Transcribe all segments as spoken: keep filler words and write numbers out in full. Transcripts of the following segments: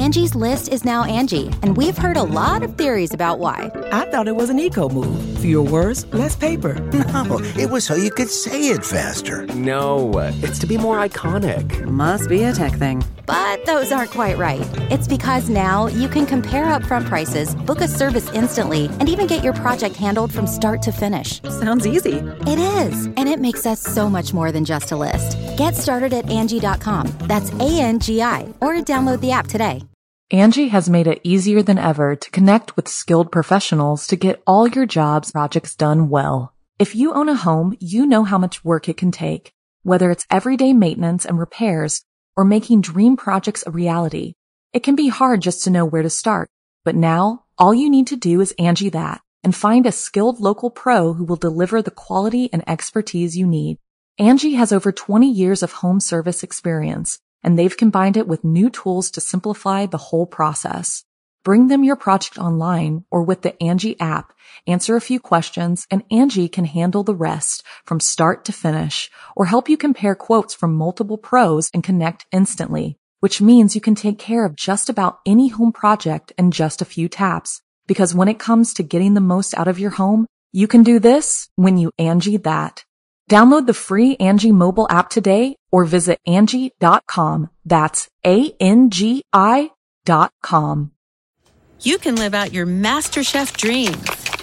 Angie's List is now Angie, and we've heard a lot of theories about why. I thought it was an eco move. Fewer words, less paper. No, it was so you could say it faster. No, it's to be more iconic. Must be a tech thing. But those aren't quite right. It's because now you can compare upfront prices, book a service instantly, and even get your project handled from start to finish. Sounds easy. It is, and it makes us so much more than just a list. Get started at Angie dot com. That's A N G I, or download the app today. Angie has made it easier than ever to connect with skilled professionals to get all your jobs projects done well. If you own a home, you know how much work it can take, whether it's everyday maintenance and repairs or making dream projects a reality. It can be hard just to know where to start, but now all you need to do is Angie that and find a skilled local pro who will deliver the quality and expertise you need. Angie has over twenty years of home service experience, and they've combined it with new tools to simplify the whole process. Bring them your project online or with the Angie app, answer a few questions, and Angie can handle the rest from start to finish, or help you compare quotes from multiple pros and connect instantly, which means you can take care of just about any home project in just a few taps. Because when it comes to getting the most out of your home, you can do this when you Angie that. Download the free Angie mobile app today or visit Angie dot com. That's A N G I dot com. You can live out your MasterChef dreams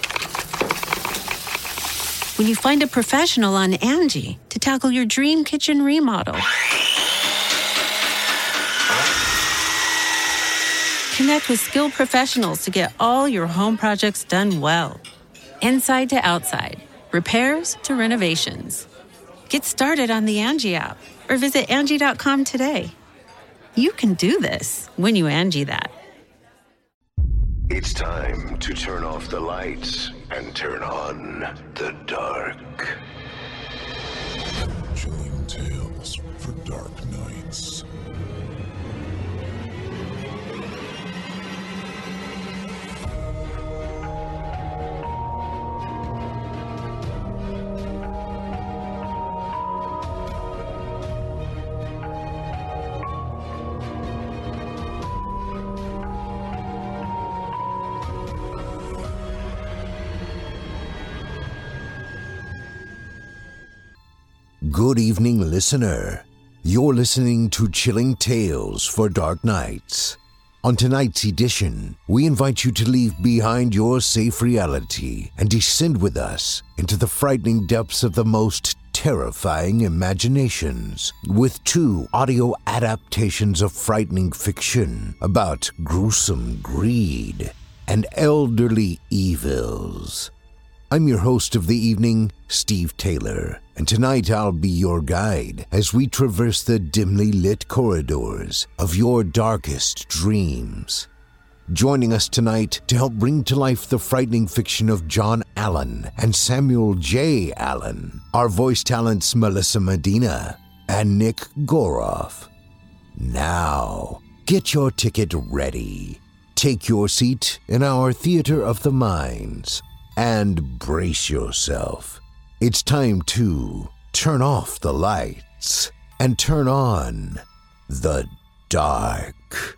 when you find a professional on Angie to tackle your dream kitchen remodel. Connect with skilled professionals to get all your home projects done well. Inside to outside, repairs to renovations. Get started on the Angie app or visit Angie dot com today. You can do this when you Angie that. It's time to turn off the lights and turn on the dark. Chilling tales for dark nights. Good evening, listener. You're listening to Chilling Tales for Dark Nights. On tonight's edition, we invite you to leave behind your safe reality and descend with us into the frightening depths of the most terrifying imaginations with two audio adaptations of frightening fiction about gruesome greed and elderly evils. I'm your host of the evening, Steve Taylor, and tonight I'll be your guide as we traverse the dimly lit corridors of your darkest dreams. Joining us tonight to help bring to life the frightening fiction of John Allen and Samuel J. Allen are voice talents Melissa Medina and Nick Goroff. Now, get your ticket ready, take your seat in our theater of the minds, and brace yourself. It's time to turn off the lights and turn on the dark.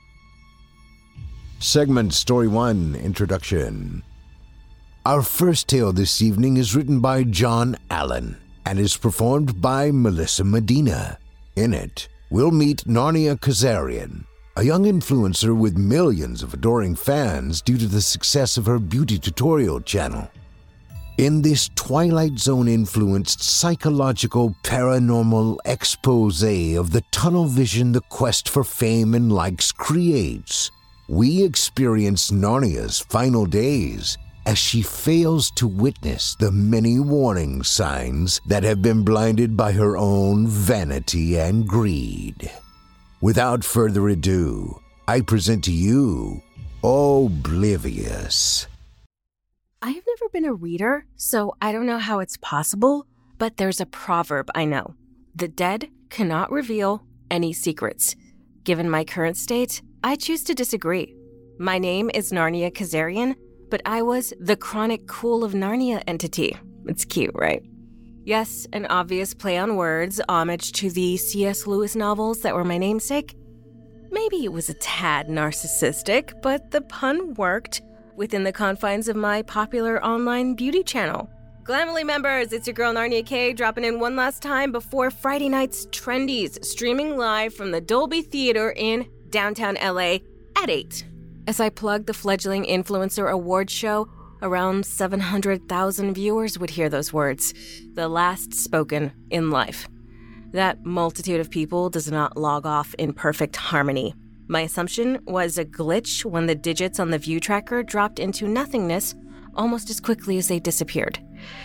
Segment Story one, Introduction. Our first tale this evening is written by John Allen and is performed by Melissa Medina. In it, we'll meet Narnia Kazarian, a young influencer with millions of adoring fans due to the success of her beauty tutorial channel. In this Twilight Zone-influenced psychological paranormal expose of the tunnel vision the quest for fame and likes creates, we experience Narnia's final days as she fails to witness the many warning signs that have been blinded by her own vanity and greed. Without further ado, I present to you Oblivious. I have never been a reader, so I don't know how it's possible, but there's a proverb I know. The dead cannot reveal any secrets. Given my current state, I choose to disagree. My name is Narnia Kazarian, but I was the chronic cool of Narnia entity. It's cute, right? Yes, an obvious play on words, homage to the C S Lewis novels that were my namesake. Maybe it was a tad narcissistic, but the pun worked within the confines of my popular online beauty channel. Glamily members, it's your girl Narnia K dropping in one last time before Friday night's Trendies, streaming live from the Dolby Theater in downtown L A at eight. As I plug the fledgling influencer award show, around seven hundred thousand viewers would hear those words, the last spoken in life. That multitude of people does not log off in perfect harmony. My assumption was a glitch when the digits on the view tracker dropped into nothingness almost as quickly as they disappeared.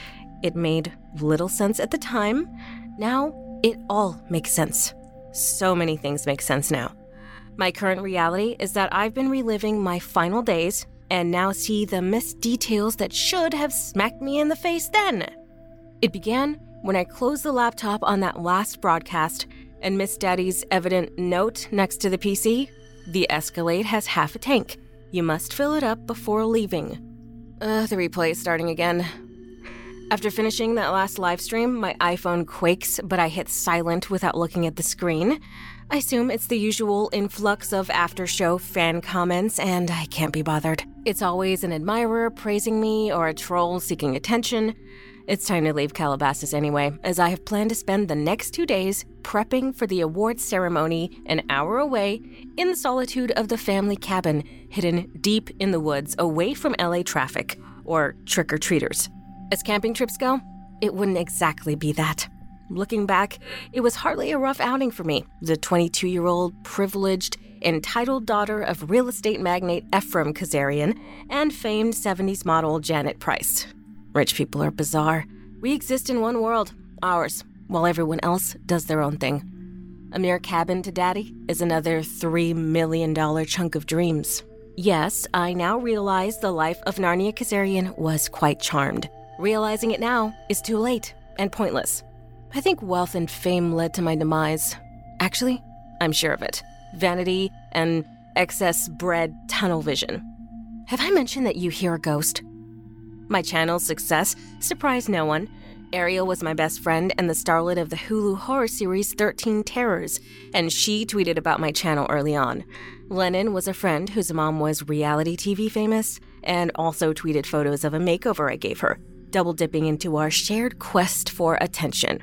It made little sense at the time. Now, it all makes sense. So many things make sense now. My current reality is that I've been reliving my final days and now see the missed details that should have smacked me in the face then. It began when I closed the laptop on that last broadcast and missed Daddy's evident note next to the P C. The Escalade has half a tank. You must fill it up before leaving. Uh, the replay is starting again. After finishing that last live stream, my iPhone quakes, but I hit silent without looking at the screen. I assume it's the usual influx of after-show fan comments, and I can't be bothered. It's always an admirer praising me or a troll seeking attention. It's time to leave Calabasas anyway, as I have planned to spend the next two days prepping for the awards ceremony an hour away in the solitude of the family cabin, hidden deep in the woods away from L A traffic or trick-or-treaters. As camping trips go, it wouldn't exactly be that. Looking back, it was hardly a rough outing for me, the twenty-two-year-old, privileged, entitled daughter of real estate magnate Ephraim Kazarian and famed seventies model Janet Price. Rich people are bizarre. We exist in one world, ours, while everyone else does their own thing. A mere cabin to Daddy is another three million dollars chunk of dreams. Yes, I now realize the life of Narnia Kazarian was quite charmed. Realizing it now is too late and pointless. I think wealth and fame led to my demise. Actually, I'm sure of it. Vanity and excess-bred tunnel vision. Have I mentioned that you hear a ghost? My channel's success surprised no one. Ariel was my best friend and the starlet of the Hulu horror series thirteen Terrors, and she tweeted about my channel early on. Lennon was a friend whose mom was reality T V famous and also tweeted photos of a makeover I gave her, double-dipping into our shared quest for attention.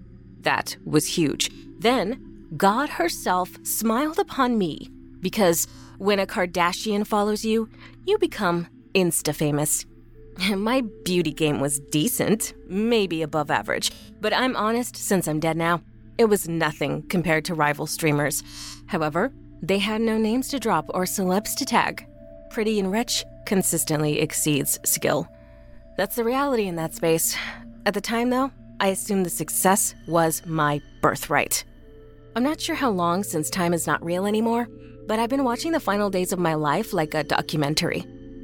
That was huge. Then, God herself smiled upon me, because when a Kardashian follows you, you become insta-famous. My beauty game was decent, maybe above average, but I'm honest since I'm dead now. It was nothing compared to rival streamers. However, they had no names to drop or celebs to tag. Pretty and rich consistently exceeds skill. That's the reality in that space. At the time, though, I assumed the success was my birthright. I'm not sure how long since time is not real anymore, but I've been watching the final days of my life like a documentary.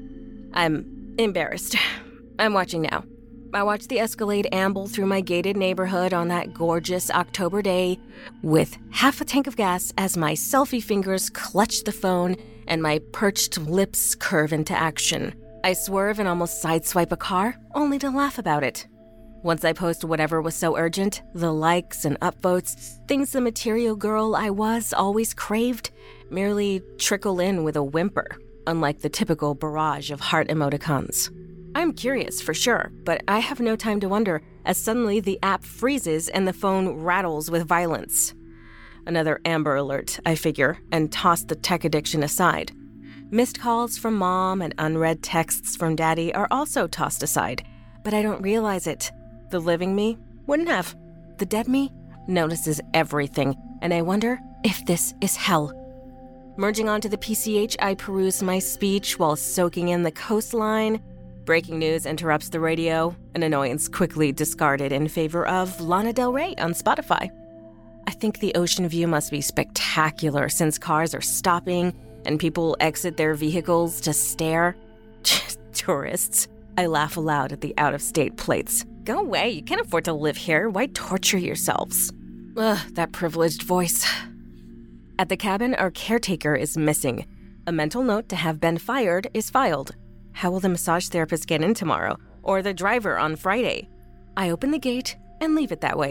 I'm embarrassed. I'm watching now. I watched the Escalade amble through my gated neighborhood on that gorgeous October day with half a tank of gas as my selfie fingers clutch the phone and my perched lips curve into action. I swerve and almost sideswipe a car, only to laugh about it. Once I post whatever was so urgent, the likes and upvotes, things the material girl I was always craved, merely trickle in with a whimper, unlike the typical barrage of heart emoticons. I'm curious, for sure, but I have no time to wonder, as suddenly the app freezes and the phone rattles with violence. Another Amber Alert, I figure, and toss the tech addiction aside. Missed calls from Mom and unread texts from Daddy are also tossed aside, but I don't realize it. The living me wouldn't have. The dead me notices everything, and I wonder if this is hell. Merging onto the P C H, I peruse my speech while soaking in the coastline. Breaking news interrupts the radio, an annoyance quickly discarded in favor of Lana Del Rey on Spotify. I think the ocean view must be spectacular since cars are stopping and people exit their vehicles to stare. Tourists. I laugh aloud at the out-of-state plates. Go away, you can't afford to live here. Why torture yourselves? Ugh, that privileged voice. At the cabin, our caretaker is missing. A mental note to have been fired is filed. How will the massage therapist get in tomorrow? Or the driver on Friday? I open the gate and leave it that way.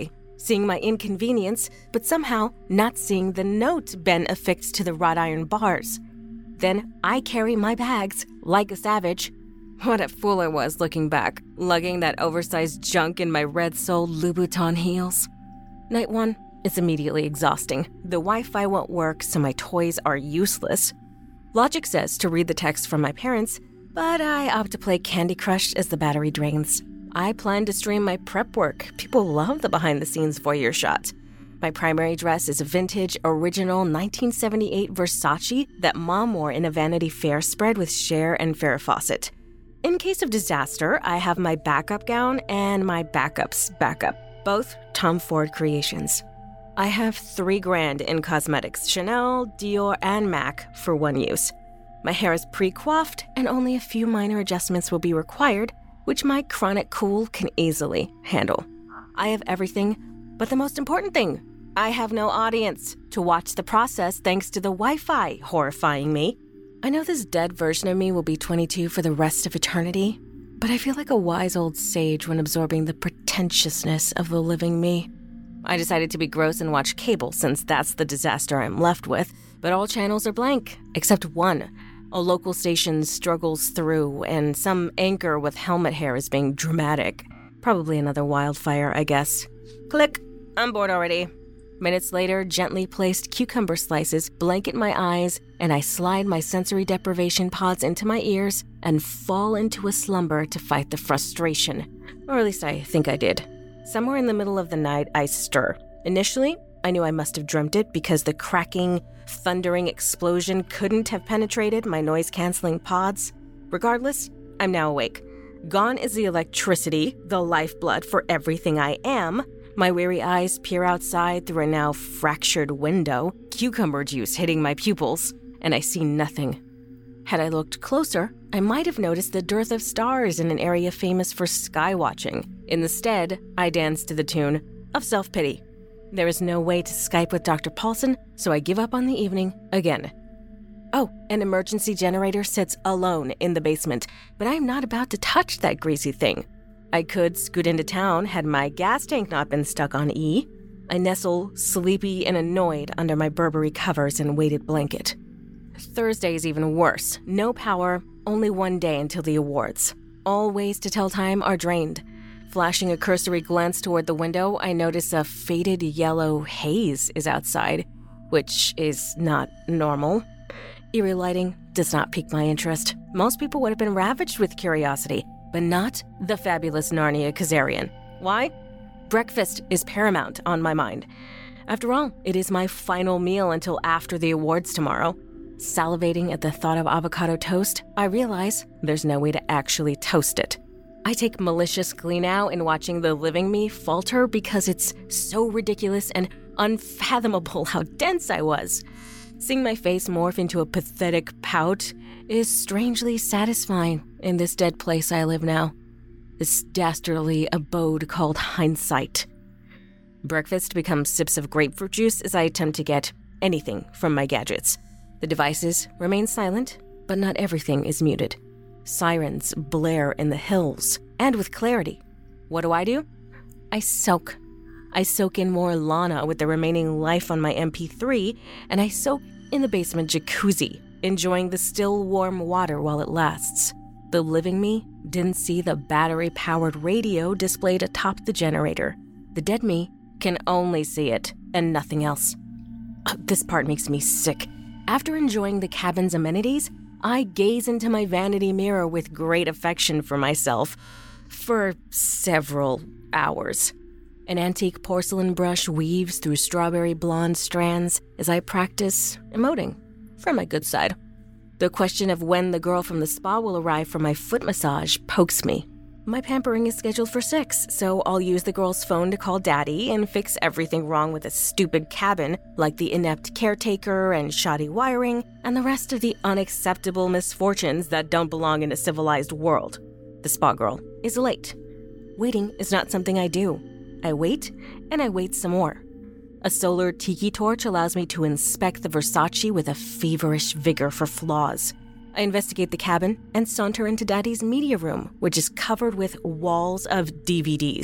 seeing my inconvenience, but somehow not seeing the note Ben affixed to the wrought iron bars. Then I carry my bags like a savage. What a fool I was looking back, lugging that oversized junk in my red-soled Louboutin heels. Night one is immediately exhausting. The Wi-Fi won't work, so my toys are useless. Logic says to read the text from my parents, but I opt to play Candy Crush as the battery drains. I plan to stream my prep work. People love the behind-the-scenes voyeur shot. My primary dress is a vintage, original nineteen seventy-eight Versace that Mom wore in a Vanity Fair spread with Cher and Farrah Fawcett. In case of disaster, I have my backup gown and my backup's backup, both Tom Ford creations. I have three grand in cosmetics, Chanel, Dior, and MAC for one use. My hair is pre-coiffed and only a few minor adjustments will be required, which my chronic cool can easily handle. I have everything, but the most important thing, I have no audience to watch the process thanks to the Wi-Fi horrifying me. I know this dead version of me will be twenty-two for the rest of eternity, but I feel like a wise old sage when absorbing the pretentiousness of the living me. I decided to be gross and watch cable since that's the disaster I'm left with, but all channels are blank, except one. A local station struggles through, and some anchor with helmet hair is being dramatic. Probably another wildfire, I guess. Click. I'm bored already. Minutes later, gently placed cucumber slices blanket my eyes, and I slide my sensory deprivation pods into my ears and fall into a slumber to fight the frustration. Or at least I think I did. Somewhere in the middle of the night, I stir. Initially, I knew I must have dreamt it because the cracking, thundering explosion couldn't have penetrated my noise-canceling pods. Regardless, I'm now awake. Gone is the electricity, the lifeblood for everything I am. My weary eyes peer outside through a now fractured window, cucumber juice hitting my pupils, and I see nothing. Had I looked closer, I might have noticed the dearth of stars in an area famous for skywatching. Instead, I dance to the tune of Self-Pity. There is no way to Skype with Doctor Paulson, so I give up on the evening again. Oh, an emergency generator sits alone in the basement, but I'm not about to touch that greasy thing. I could scoot into town had my gas tank not been stuck on E. I nestle, sleepy and annoyed, under my Burberry covers and weighted blanket. Thursday is even worse. No power, only one day until the awards. All ways to tell time are drained. Flashing a cursory glance toward the window, I notice a faded yellow haze is outside, which is not normal. Eerie lighting does not pique my interest. Most people would have been ravaged with curiosity, but not the fabulous Narnia Kazarian. Why? Breakfast is paramount on my mind. After all, it is my final meal until after the awards tomorrow. Salivating at the thought of avocado toast, I realize there's no way to actually toast it. I take malicious glee now in watching the living me falter because it's so ridiculous and unfathomable how dense I was. Seeing my face morph into a pathetic pout is strangely satisfying in this dead place I live now. This dastardly abode called hindsight. Breakfast becomes sips of grapefruit juice as I attempt to get anything from my gadgets. The devices remain silent, but not everything is muted. Sirens blare in the hills, and with clarity. What do I do? I soak. I soak in more Lana with the remaining life on my M P three, and I soak in the basement jacuzzi, enjoying the still warm water while it lasts. The living me didn't see the battery-powered radio displayed atop the generator. The dead me can only see it, and nothing else. This part makes me sick. After enjoying the cabin's amenities, I gaze into my vanity mirror with great affection for myself for several hours. An antique porcelain brush weaves through strawberry blonde strands as I practice emoting from my good side. The question of when the girl from the spa will arrive for my foot massage pokes me. My pampering is scheduled for six, so I'll use the girl's phone to call Daddy and fix everything wrong with a stupid cabin, like the inept caretaker and shoddy wiring, and the rest of the unacceptable misfortunes that don't belong in a civilized world. The spa girl is late. Waiting is not something I do. I wait, and I wait some more. A solar tiki torch allows me to inspect the Versace with a feverish vigor for flaws. I investigate the cabin and saunter into Daddy's media room, which is covered with walls of D V Ds.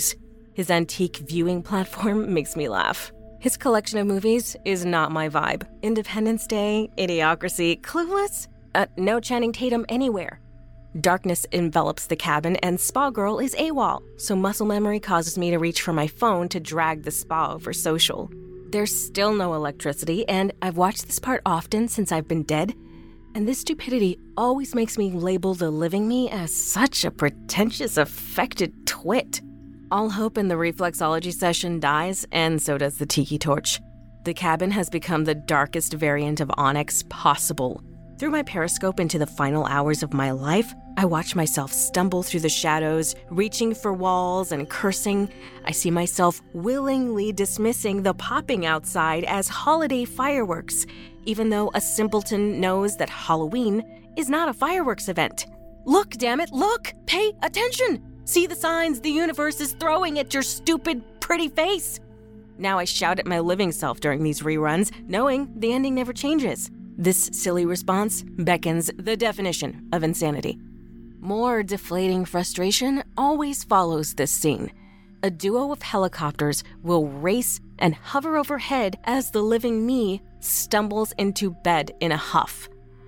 His antique viewing platform makes me laugh. His collection of movies is not my vibe. Independence Day, Idiocracy, Clueless? Uh, no Channing Tatum anywhere. Darkness envelops the cabin and Spa Girl is AWOL, so muscle memory causes me to reach for my phone to drag the spa over social. There's still no electricity, and I've watched this part often since I've been dead, and this stupidity always makes me label the living me as such a pretentious, affected twit. All hope in the reflexology session dies, and so does the tiki torch. The cabin has become the darkest variant of Onyx possible. Through my periscope into the final hours of my life, I watch myself stumble through the shadows, reaching for walls and cursing. I see myself willingly dismissing the popping outside as holiday fireworks, even though a simpleton knows that Halloween is not a fireworks event. Look, damn it, look! Pay attention! See the signs the universe is throwing at your stupid, pretty face. Now I shout at my living self during these reruns, knowing the ending never changes. This silly response beckons the definition of insanity. More deflating frustration always follows this scene. A duo of helicopters will race and hover overhead as the living me stumbles into bed in a huff.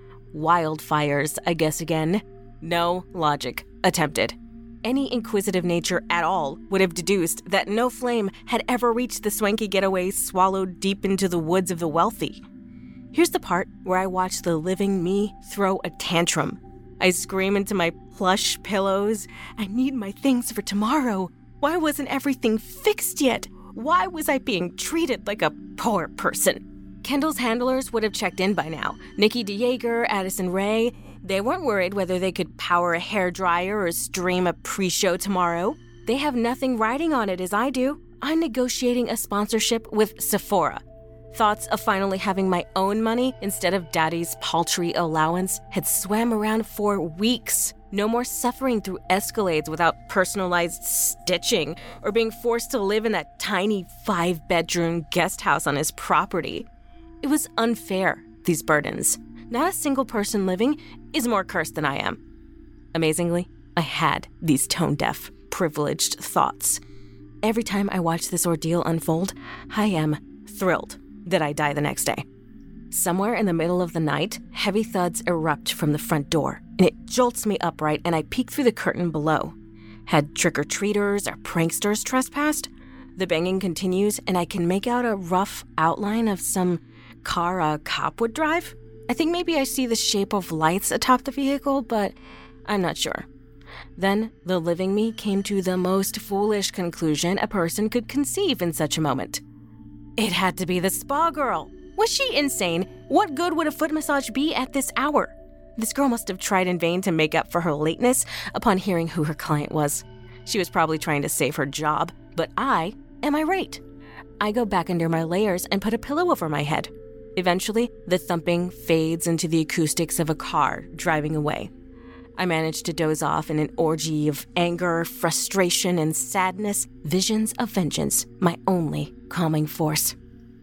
Wildfires, I guess again. No logic attempted. Any inquisitive nature at all would have deduced that no flame had ever reached the swanky getaway swallowed deep into the woods of the wealthy. Here's the part where I watch the living me throw a tantrum. I scream into my plush pillows, I need my things for tomorrow. Why wasn't everything fixed yet? Why was I being treated like a poor person? Kendall's handlers would have checked in by now. Nikki DeJager, Addison Rae, they weren't worried whether they could power a hairdryer or stream a pre-show tomorrow. They have nothing riding on it as I do. I'm negotiating a sponsorship with Sephora. Thoughts of finally having my own money instead of daddy's paltry allowance had swam around for weeks. No more suffering through Escalades without personalized stitching or being forced to live in that tiny five-bedroom guest house on his property. It was unfair, these burdens. Not a single person living is more cursed than I am. Amazingly, I had these tone-deaf, privileged thoughts. Every time I watch this ordeal unfold, I am thrilled that I die the next day. Somewhere in the middle of the night, heavy thuds erupt from the front door, and it jolts me upright, and I peek through the curtain below. Had trick-or-treaters or pranksters trespassed? The banging continues, and I can make out a rough outline of some car a cop would drive. I think maybe I see the shape of lights atop the vehicle, but I'm not sure. Then the living me came to the most foolish conclusion a person could conceive in such a moment. It had to be the spa girl. Was she insane? What good would a foot massage be at this hour? This girl must have tried in vain to make up for her lateness upon hearing who her client was. She was probably trying to save her job, but I am irate. I go back under my layers and put a pillow over my head. Eventually, the thumping fades into the acoustics of a car driving away. I manage to doze off in an orgy of anger, frustration, and sadness, visions of vengeance, my only calming force.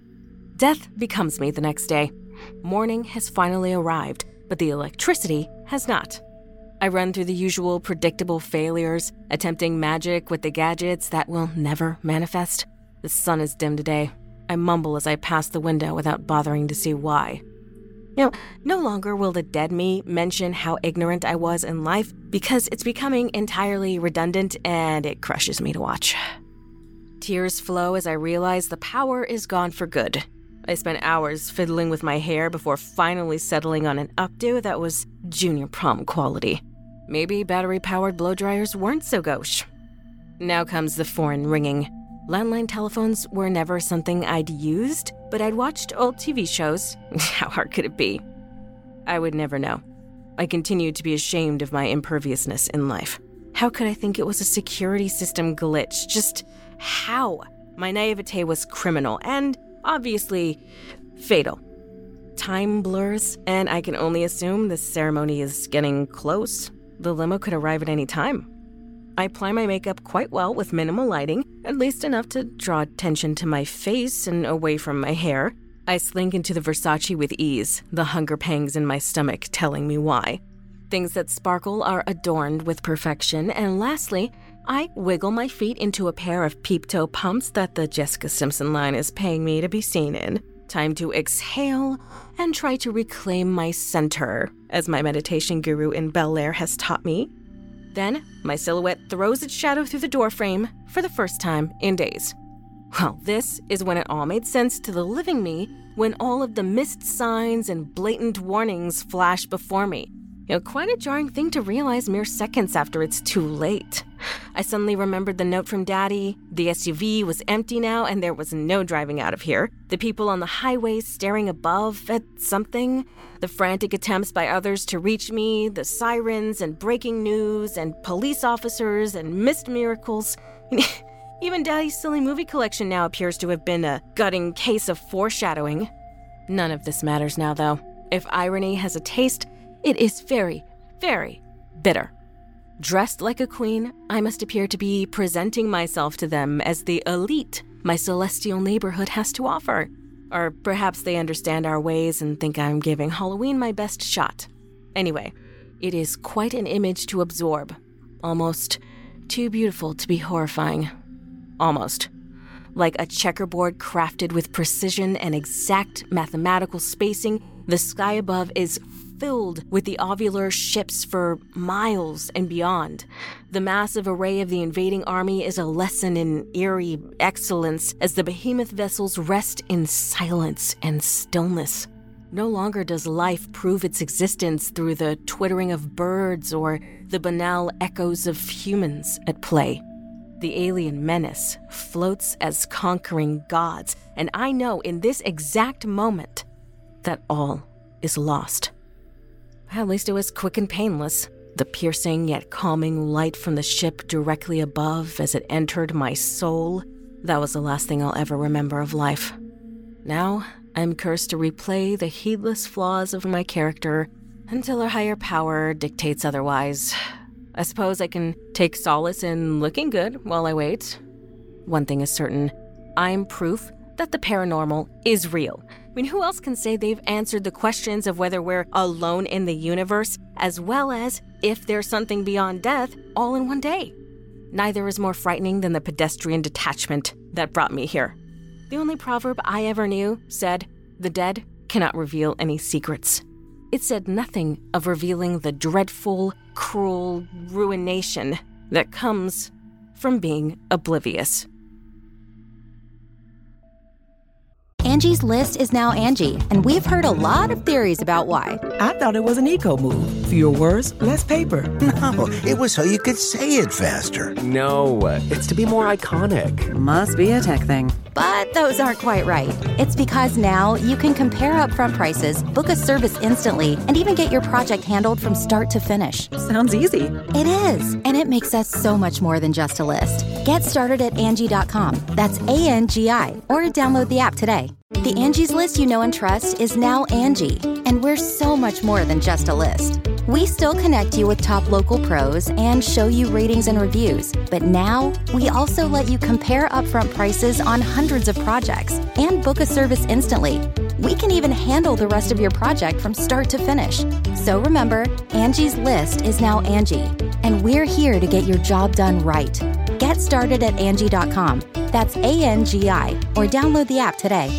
Death becomes me the next day. Morning has finally arrived, but the electricity has not. I run through the usual predictable failures, attempting magic with the gadgets that will never manifest. The sun is dim today. I mumble as I pass the window without bothering to see why. You know, no longer will the dead me mention how ignorant I was in life because it's becoming entirely redundant and it crushes me to watch. Tears flow as I realize the power is gone for good. I spent hours fiddling with my hair before finally settling on an updo that was junior prom quality. Maybe battery-powered blow dryers weren't so gauche. Now comes the foreign ringing. Landline telephones were never something I'd used, but I'd watched old T V shows. How hard could it be? I would never know. I continued to be ashamed of my imperviousness in life. How could I think it was a security system glitch? Just how? My naivete was criminal and, obviously, fatal. Time blurs, and I can only assume the ceremony is getting close. The limo could arrive at any time. I apply my makeup quite well with minimal lighting, at least enough to draw attention to my face and away from my hair. I slink into the Versace with ease, the hunger pangs in my stomach telling me why. Things that sparkle are adorned with perfection, and lastly, I wiggle my feet into a pair of peep-toe pumps that the Jessica Simpson line is paying me to be seen in. Time to exhale and try to reclaim my center, as my meditation guru in Bel Air has taught me. Then, my silhouette throws its shadow through the doorframe for the first time in days. Well, this is when it all made sense to the living me, when all of the missed signs and blatant warnings flash before me. You know, quite a jarring thing to realize mere seconds after it's too late. I suddenly remembered the note from Daddy. The S U V was empty now, and there was no driving out of here. The people on the highway staring above at something. The frantic attempts by others to reach me. The sirens and breaking news and police officers and missed miracles. Even Daddy's silly movie collection now appears to have been a gutting case of foreshadowing. None of this matters now, though. If irony has a taste, it is very, very bitter. Dressed like a queen, I must appear to be presenting myself to them as the elite my celestial neighborhood has to offer. Or perhaps they understand our ways and think I'm giving Halloween my best shot. Anyway, it is quite an image to absorb. Almost too beautiful to be horrifying. Almost. Like a checkerboard crafted with precision and exact mathematical spacing, the sky above is filled with the ovular ships for miles and beyond. The massive array of the invading army is a lesson in eerie excellence as the behemoth vessels rest in silence and stillness. No longer does life prove its existence through the twittering of birds or the banal echoes of humans at play. The alien menace floats as conquering gods, and I know in this exact moment that all is lost. At least it was quick and painless. The piercing yet calming light from the ship directly above as it entered my soul. That was the last thing I'll ever remember of life. Now, I'm cursed to replay the heedless flaws of my character until a higher power dictates otherwise. I suppose I can take solace in looking good while I wait. One thing is certain, I'm proof that the paranormal is real. I mean, who else can say they've answered the questions of whether we're alone in the universe, as well as if there's something beyond death, all in one day? Neither is more frightening than the pedestrian detachment that brought me here. The only proverb I ever knew said, "The dead cannot reveal any secrets." It said nothing of revealing the dreadful, cruel ruination that comes from being oblivious. Angie's List is now Angie, and we've heard a lot of theories about why. I thought it was an eco move. Fewer words, less paper. No, it was so you could say it faster. No, it's to be more iconic. Must be a tech thing. But those aren't quite right. It's because now you can compare upfront prices, book a service instantly, and even get your project handled from start to finish. Sounds easy. It is, and it makes us so much more than just a list. Get started at Angie dot com. That's A N G I, or download the app today. The Angie's List you know and trust is now Angie, and we're so much more than just a list. We still connect you with top local pros and show you ratings and reviews, but now we also let you compare upfront prices on hundreds of projects and book a service instantly. We can even handle the rest of your project from start to finish. So remember, Angie's List is now Angie, and we're here to get your job done right. Get started at Angie dot com. That's A N G I, or download the app today.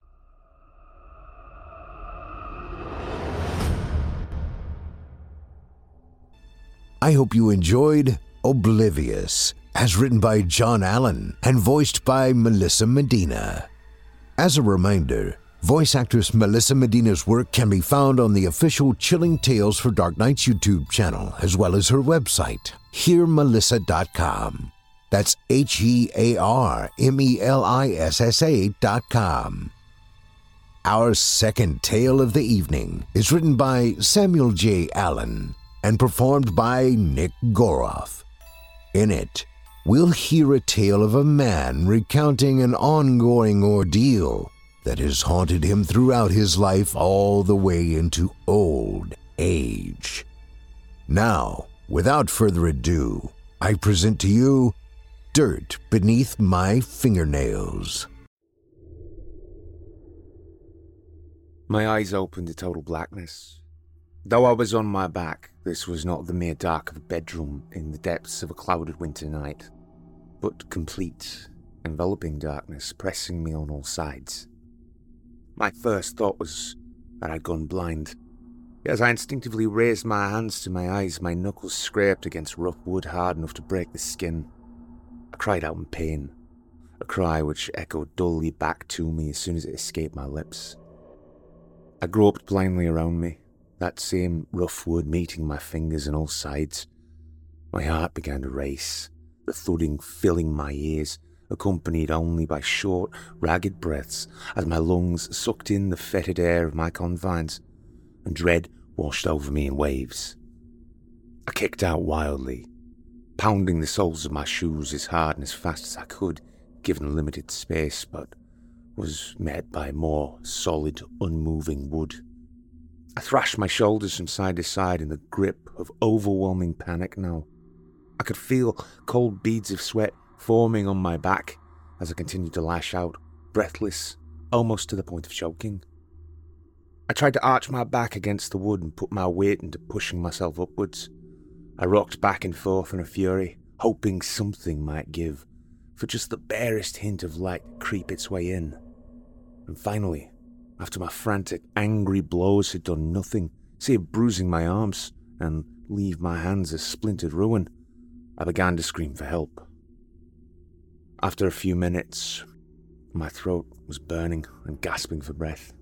I hope you enjoyed Oblivious, as written by John Allen and voiced by Melissa Medina. As a reminder, voice actress Melissa Medina's work can be found on the official Chilling Tales for Dark Nights YouTube channel, as well as her website, hear melissa dot com. That's H E A R M E L I S S A dot com. Our second tale of the evening is written by Samuel J. Allen and performed by Nick Goroff. In it, we'll hear a tale of a man recounting an ongoing ordeal that has haunted him throughout his life all the way into old age. Now, without further ado, I present to you Dirt Beneath My Fingernails. My eyes opened to total blackness. Though I was on my back, This was not the mere dark of a bedroom in the depths of a clouded winter night, but complete, enveloping darkness pressing me on all sides. My first thought was that I'd gone blind. As I instinctively raised my hands to my eyes, my knuckles scraped against rough wood hard enough to break the skin. I cried out in pain, a cry which echoed dully back to me as soon as it escaped my lips. I groped blindly around me, that same rough wood meeting my fingers on all sides. My heart began to race, the thudding filling my ears, accompanied only by short, ragged breaths as my lungs sucked in the fetid air of my confines, and dread washed over me in waves. I kicked out wildly, pounding the soles of my shoes as hard and as fast as I could, given limited space, but was met by more solid, unmoving wood. I thrashed my shoulders from side to side in the grip of overwhelming panic now. I could feel cold beads of sweat forming on my back as I continued to lash out, breathless, almost to the point of choking. I tried to arch my back against the wood and put my weight into pushing myself upwards. I rocked back and forth in a fury, hoping something might give, for just the barest hint of light to creep its way in. And finally, after my frantic, angry blows had done nothing, save bruising my arms and leave my hands a splintered ruin, I began to scream for help. After a few minutes, my throat was burning and gasping for breath.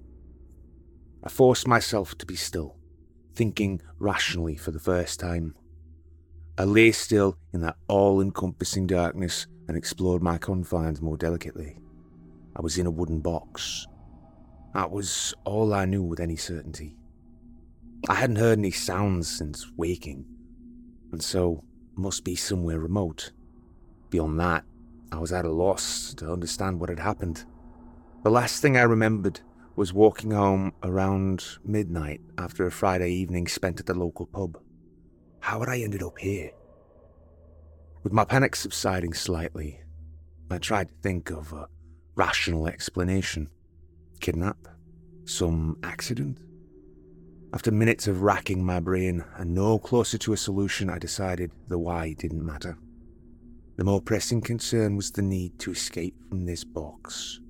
I forced myself to be still, thinking rationally for the first time. I lay still in that all-encompassing darkness and explored my confines more delicately. I was in a wooden box. That was all I knew with any certainty. I hadn't heard any sounds since waking, and so must be somewhere remote. Beyond that, I was at a loss to understand what had happened. The last thing I remembered was walking home around midnight after a Friday evening spent at the local pub. How had I ended up here? With my panic subsiding slightly, I tried to think of a rational explanation. Kidnap? Some accident? After minutes of racking my brain and no closer to a solution, I decided the why didn't matter. The more pressing concern was the need to escape from this box.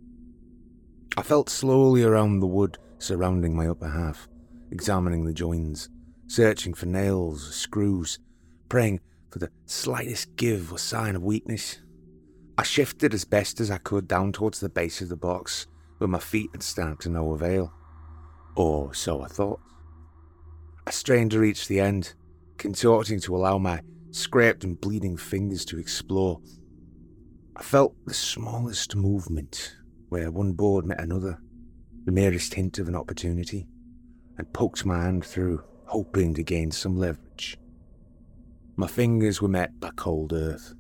I felt slowly around the wood surrounding my upper half, examining the joins, searching for nails or screws, praying for the slightest give or sign of weakness. I shifted as best as I could down towards the base of the box, where my feet had stamped to no avail. Or so I thought. I strained to reach the end, contorting to allow my scraped and bleeding fingers to explore. I felt the smallest movement, where one board met another, the merest hint of an opportunity, and poked my hand through, hoping to gain some leverage. My fingers were met by cold earth.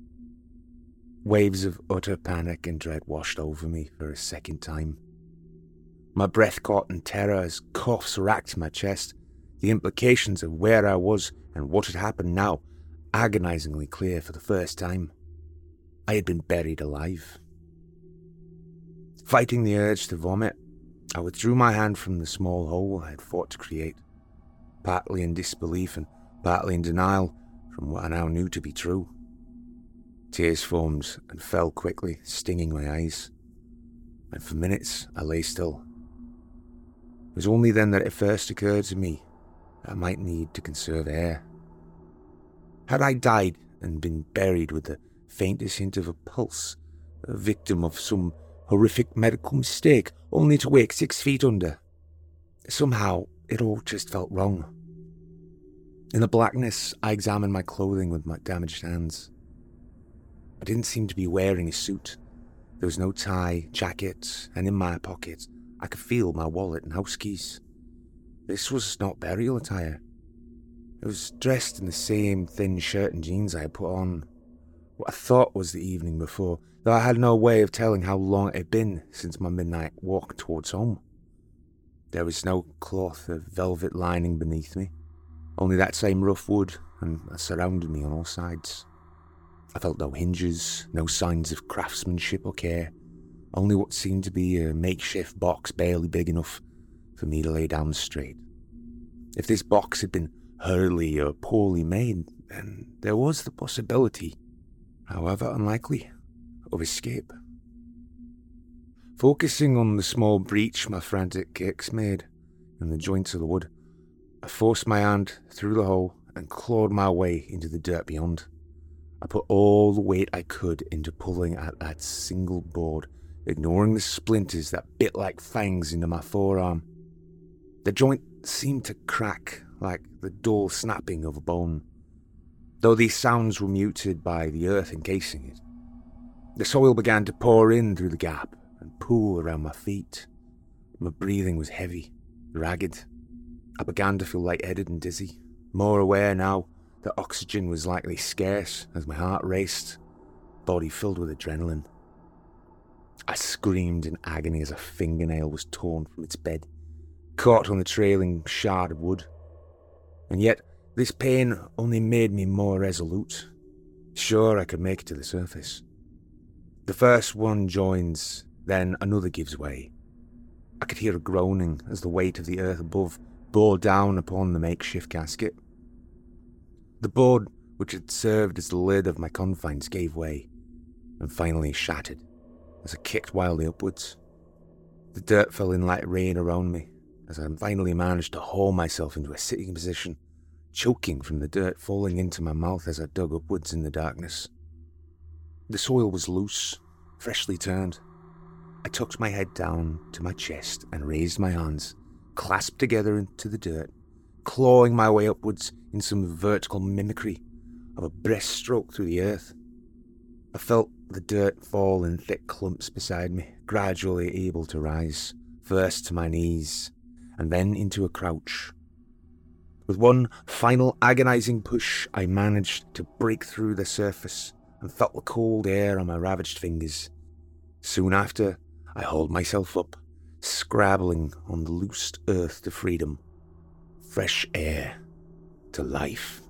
Waves of utter panic and dread washed over me for a second time. My breath caught in terror as coughs racked my chest, the implications of where I was and what had happened now agonizingly clear for the first time. I had been buried alive. Fighting the urge to vomit, I withdrew my hand from the small hole I had fought to create, partly in disbelief and partly in denial from what I now knew to be true. Tears formed and fell quickly, stinging my eyes, and for minutes I lay still. It was only then that it first occurred to me that I might need to conserve air. Had I died and been buried with the faintest hint of a pulse, a victim of some horrific medical mistake, only to wake six feet under? Somehow, it all just felt wrong. In the blackness, I examined my clothing with my damaged hands. I didn't seem to be wearing a suit. There was no tie, jacket, and in my pocket, I could feel my wallet and house keys. This was not burial attire. I was dressed in the same thin shirt and jeans I had put on what I thought was the evening before, though I had no way of telling how long it had been since my midnight walk towards home. There was no cloth of velvet lining beneath me, only that same rough wood, and it surrounded me on all sides. I felt no hinges, no signs of craftsmanship or care, only what seemed to be a makeshift box barely big enough for me to lay down straight. If this box had been hurriedly or poorly made, then there was the possibility, however unlikely, of escape. Focusing on the small breach my frantic kicks made in the joints of the wood, I forced my hand through the hole and clawed my way into the dirt beyond. I put all the weight I could into pulling at that single board, ignoring the splinters that bit like fangs into my forearm. The joint seemed to crack like the dull snapping of a bone, though these sounds were muted by the earth encasing it. The soil began to pour in through the gap and pool around my feet. My breathing was heavy, ragged. I began to feel lightheaded and dizzy, more aware now that oxygen was likely scarce as my heart raced, body filled with adrenaline. I screamed in agony as a fingernail was torn from its bed, caught on the trailing shard of wood. And yet, this pain only made me more resolute, sure I could make it to the surface. The first one joins, then another gives way. I could hear a groaning as the weight of the earth above bore down upon the makeshift casket. The board, which had served as the lid of my confines, gave way, and finally shattered as I kicked wildly upwards. The dirt fell in like rain around me as I finally managed to haul myself into a sitting position, choking from the dirt falling into my mouth as I dug upwards in the darkness. The soil was loose, freshly turned. I tucked my head down to my chest and raised my hands, clasped together into the dirt, clawing my way upwards in some vertical mimicry of a breaststroke through the earth. I felt the dirt fall in thick clumps beside me, gradually able to rise, first to my knees, and then into a crouch. With one final agonizing push, I managed to break through the surface and felt the cold air on my ravaged fingers. Soon after, I hauled myself up, scrabbling on the loosed earth to freedom, fresh air to life.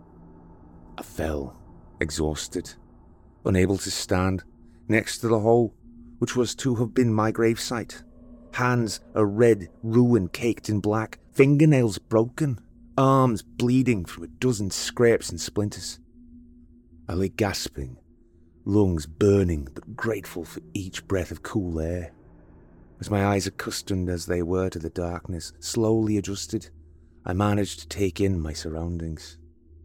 I fell, exhausted, unable to stand, next to the hole, which was to have been my gravesite. Hands a red ruin caked in black, fingernails broken, arms bleeding from a dozen scrapes and splinters. I lay gasping, lungs burning but grateful for each breath of cool air. As my eyes, accustomed as they were to the darkness, slowly adjusted, I managed to take in my surroundings.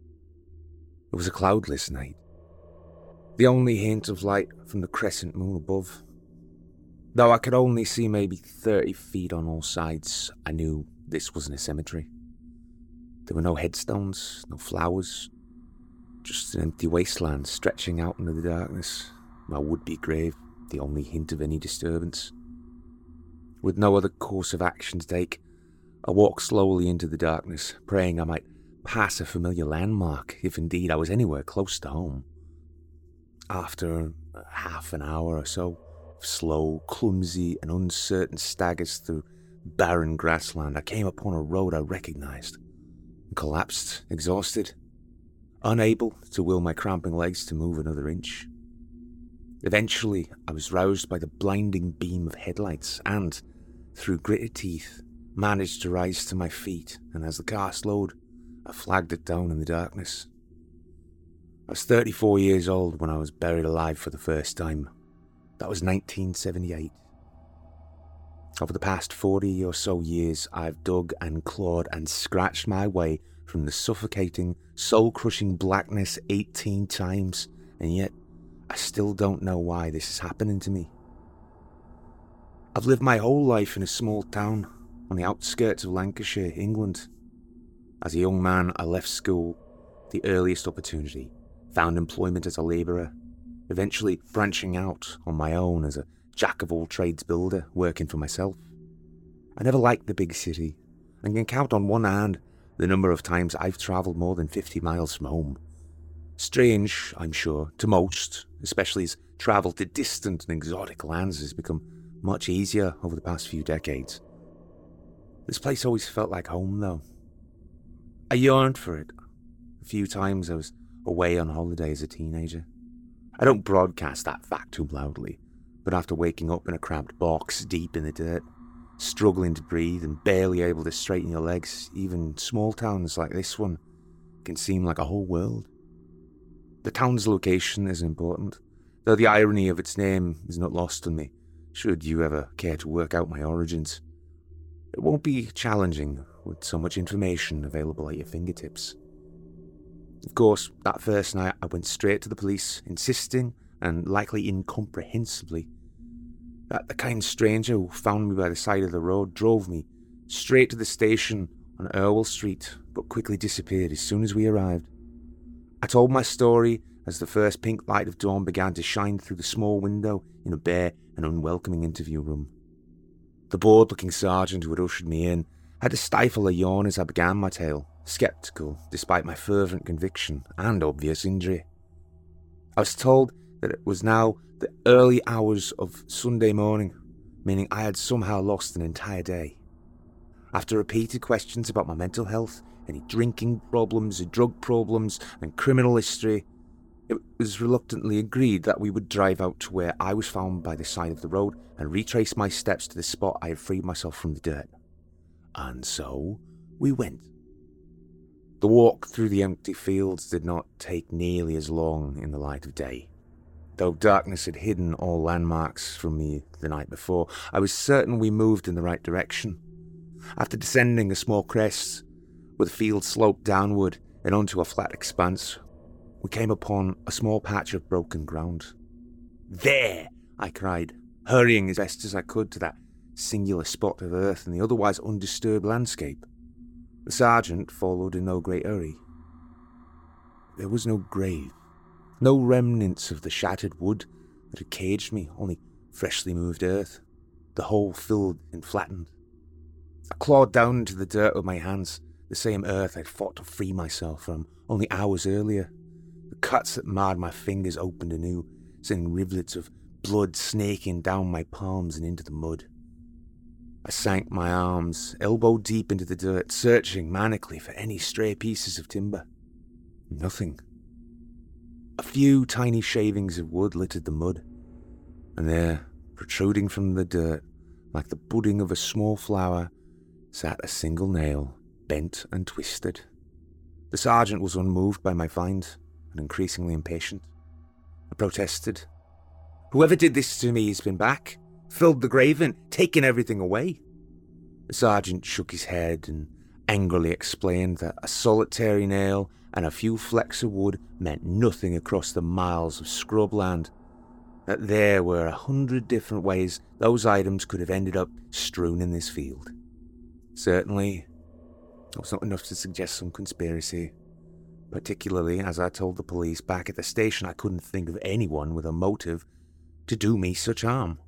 It was a cloudless night. The only hint of light from the crescent moon above. Though I could only see maybe thirty feet on all sides, I knew this wasn't a cemetery. There were no headstones, no flowers, just an empty wasteland stretching out into the darkness, my would-be grave, the only hint of any disturbance. With no other course of action to take, I walked slowly into the darkness, praying I might pass a familiar landmark, if indeed I was anywhere close to home. After half an hour or so of slow, clumsy and uncertain staggers through barren grassland, I came upon a road I recognized, and collapsed, exhausted, unable to will my cramping legs to move another inch. Eventually, I was roused by the blinding beam of headlights and, through gritted teeth, managed to rise to my feet, and as the car slowed, I flagged it down in the darkness. I was thirty-four years old when I was buried alive for the first time. That was nineteen seventy-eight. Over the past forty or so years, I've dug and clawed and scratched my way from the suffocating, soul-crushing blackness eighteen times, and yet I still don't know why this is happening to me. I've lived my whole life in a small town on the outskirts of Lancashire, England. As a young man, I left school, the earliest opportunity, found employment as a labourer, eventually branching out on my own as a jack-of-all-trades builder, working for myself. I never liked the big city, and can count on one hand the number of times I've travelled more than fifty miles from home. Strange, I'm sure, to most, especially as travel to distant and exotic lands has become much easier over the past few decades. This place always felt like home, though. I yearned for it. A few times I was away on holiday as a teenager. I don't broadcast that fact too loudly, but after waking up in a cramped box deep in the dirt, struggling to breathe and barely able to straighten your legs. Even small towns like this one can seem like a whole world. The town's location is important, though the irony of its name is not lost on me, should you ever care to work out my origins. It won't be challenging with so much information available at your fingertips. Of course, that first night I went straight to the police, insisting, and likely incomprehensibly, that the kind stranger who found me by the side of the road drove me straight to the station on Irwell Street, but quickly disappeared as soon as we arrived. I told my story as the first pink light of dawn began to shine through the small window in a bare and unwelcoming interview room. The bored-looking sergeant who had ushered me in had to stifle a yawn as I began my tale, sceptical despite my fervent conviction and obvious injury. I was told that it was now the early hours of Sunday morning, meaning I had somehow lost an entire day. After repeated questions about my mental health, any drinking problems, drug problems, and criminal history, it was reluctantly agreed that we would drive out to where I was found by the side of the road and retrace my steps to the spot I had freed myself from the dirt. And so we went. The walk through the empty fields did not take nearly as long in the light of day. Though darkness had hidden all landmarks from me the night before, I was certain we moved in the right direction. After descending a small crest, where the field sloped downward and onto a flat expanse, we came upon a small patch of broken ground. "There!" I cried, hurrying as best as I could to that singular spot of earth in the otherwise undisturbed landscape. The sergeant followed in no great hurry. There was no grave, no remnants of the shattered wood that had caged me, only freshly moved earth, the hole filled and flattened. I clawed down into the dirt with my hands, the same earth I'd fought to free myself from only hours earlier. The cuts that marred my fingers opened anew, sending rivulets of blood snaking down my palms and into the mud. I sank my arms, elbow deep into the dirt, searching manically for any stray pieces of timber. Nothing. A few tiny shavings of wood littered the mud, and there, protruding from the dirt, like the budding of a small flower, sat a single nail, bent and twisted. The sergeant was unmoved by my find, and increasingly impatient. I protested. "Whoever did this to me has been back, filled the grave in, taken everything away." The sergeant shook his head and angrily explained that a solitary nail and a few flecks of wood meant nothing across the miles of scrubland, that there were a hundred different ways those items could have ended up strewn in this field. Certainly, it was not enough to suggest some conspiracy, particularly as I told the police back at the station I couldn't think of anyone with a motive to do me such harm.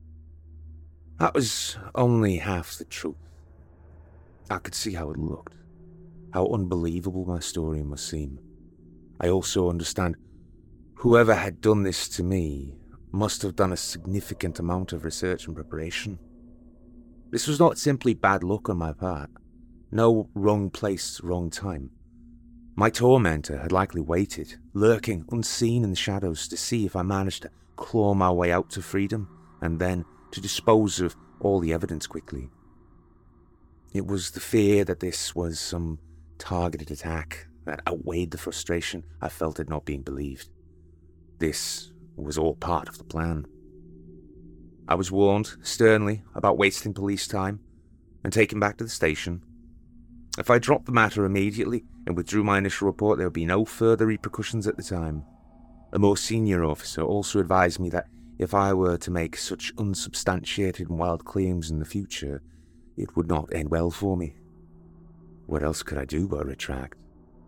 That was only half the truth. I could see how it looked, how unbelievable my story must seem. I also understand whoever had done this to me must have done a significant amount of research and preparation. This was not simply bad luck on my part. No wrong place, wrong time. My tormentor had likely waited, lurking unseen in the shadows, to see if I managed to claw my way out to freedom, and then to dispose of all the evidence quickly. It was the fear that this was some targeted attack that outweighed the frustration I felt at not being believed. This was all part of the plan. I was warned sternly about wasting police time and taken back to the station. If I dropped the matter immediately and withdrew my initial report, there would be no further repercussions at the time. A more senior officer also advised me that if I were to make such unsubstantiated and wild claims in the future, it would not end well for me. What else could I do but retract?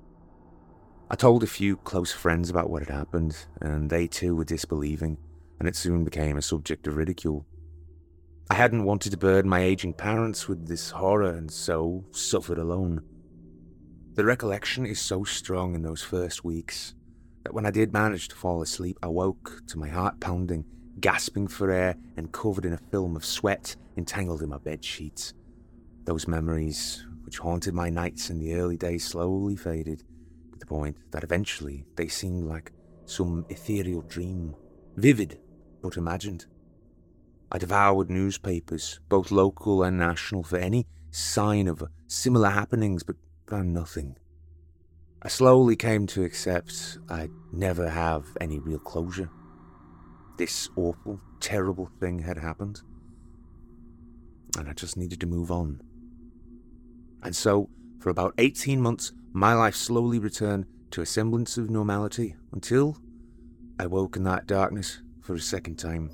I told a few close friends about what had happened, and they too were disbelieving, and it soon became a subject of ridicule. I hadn't wanted to burden my aging parents with this horror, and so suffered alone. The recollection is so strong in those first weeks that when I did manage to fall asleep, I woke to my heart pounding, gasping for air, and covered in a film of sweat entangled in my bed sheets. Those memories, which haunted my nights in the early days, slowly faded, to the point that eventually they seemed like some ethereal dream, vivid but imagined. I devoured newspapers, both local and national, for any sign of similar happenings, but found nothing. I slowly came to accept I'd never have any real closure. This awful, terrible thing had happened, and I just needed to move on. And so, for about eighteen months, my life slowly returned to a semblance of normality, until I woke in that darkness for a second time.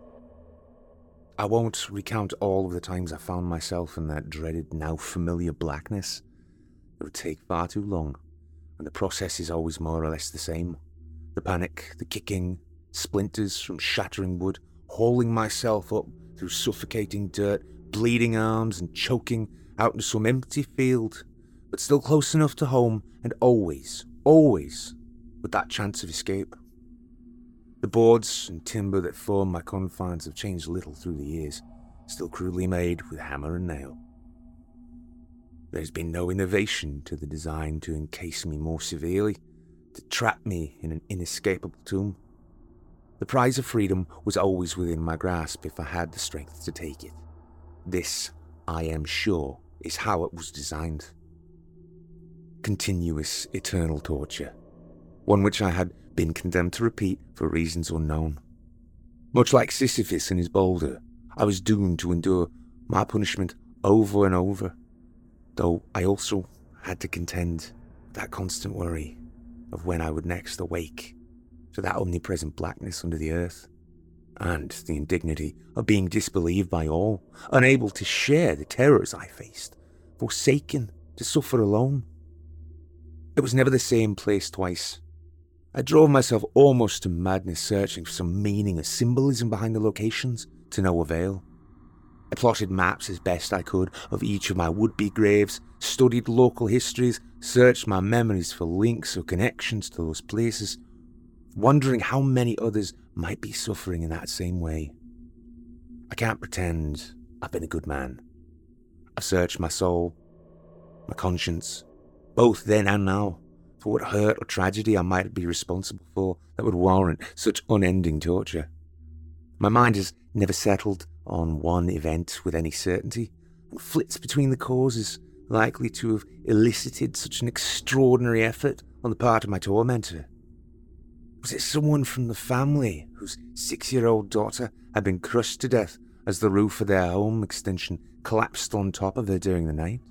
I won't recount all of the times I found myself in that dreaded, now familiar blackness. It would take far too long, and the process is always more or less the same. The panic, the kicking, splinters from shattering wood, hauling myself up through suffocating dirt, bleeding arms and choking out into some empty field, but still close enough to home, and always, always with that chance of escape. The boards and timber that form my confines have changed little through the years, still crudely made with hammer and nail. There's been no innovation to the design to encase me more severely, to trap me in an inescapable tomb. The prize of freedom was always within my grasp if I had the strength to take it. This, I am sure, is how it was designed. Continuous, eternal torture, one which I had been condemned to repeat for reasons unknown. Much like Sisyphus and his boulder, I was doomed to endure my punishment over and over, though I also had to contend with that constant worry of when I would next awake to that omnipresent blackness under the earth, and the indignity of being disbelieved by all, unable to share the terrors I faced, forsaken to suffer alone. It was never the same place twice. I drove myself almost to madness searching for some meaning or symbolism behind the locations, to no avail. I plotted maps as best I could of each of my would-be graves, studied local histories, searched my memories for links or connections to those places, wondering how many others might be suffering in that same way. I can't pretend I've been a good man. I've searched my soul, my conscience, both then and now, for what hurt or tragedy I might be responsible for that would warrant such unending torture. My mind has never settled on one event with any certainty, and flits between the causes likely to have elicited such an extraordinary effort on the part of my tormentor. Was it someone from the family whose six-year-old daughter had been crushed to death as the roof of their home extension collapsed on top of her during the night?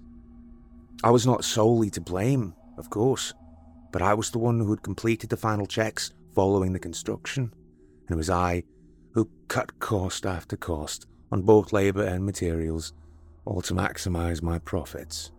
I was not solely to blame, of course, but I was the one who had completed the final checks following the construction, and it was I who cut cost after cost on both labour and materials, all to maximise my profits.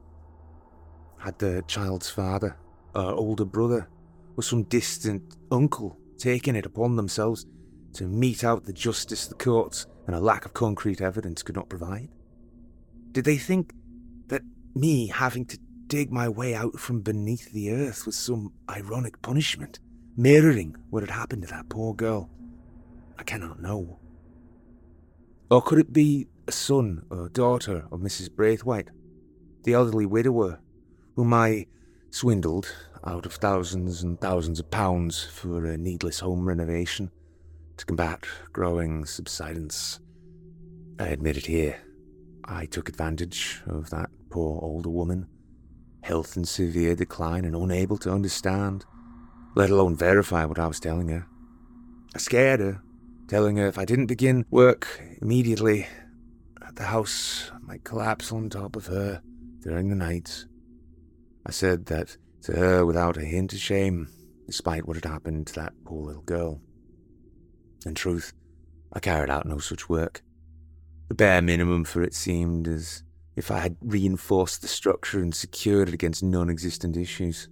Had the child's father, or older brother, or some distant uncle taken it upon themselves to mete out the justice the courts and a lack of concrete evidence could not provide? Did they think that me having to dig my way out from beneath the earth was some ironic punishment, mirroring what had happened to that poor girl? I cannot know. Or could it be a son or daughter of Missus Braithwaite, the elderly widower, whom I swindled out of thousands and thousands of pounds for a needless home renovation to combat growing subsidence? I admit it here. I took advantage of that poor older woman, health in severe decline and unable to understand, let alone verify what I was telling her. I scared her, telling her if I didn't begin work immediately, the house might collapse on top of her during the night. I said that to her without a hint of shame, despite what had happened to that poor little girl. In truth, I carried out no such work. The bare minimum, for it seemed as if I had reinforced the structure and secured it against non-existent issues.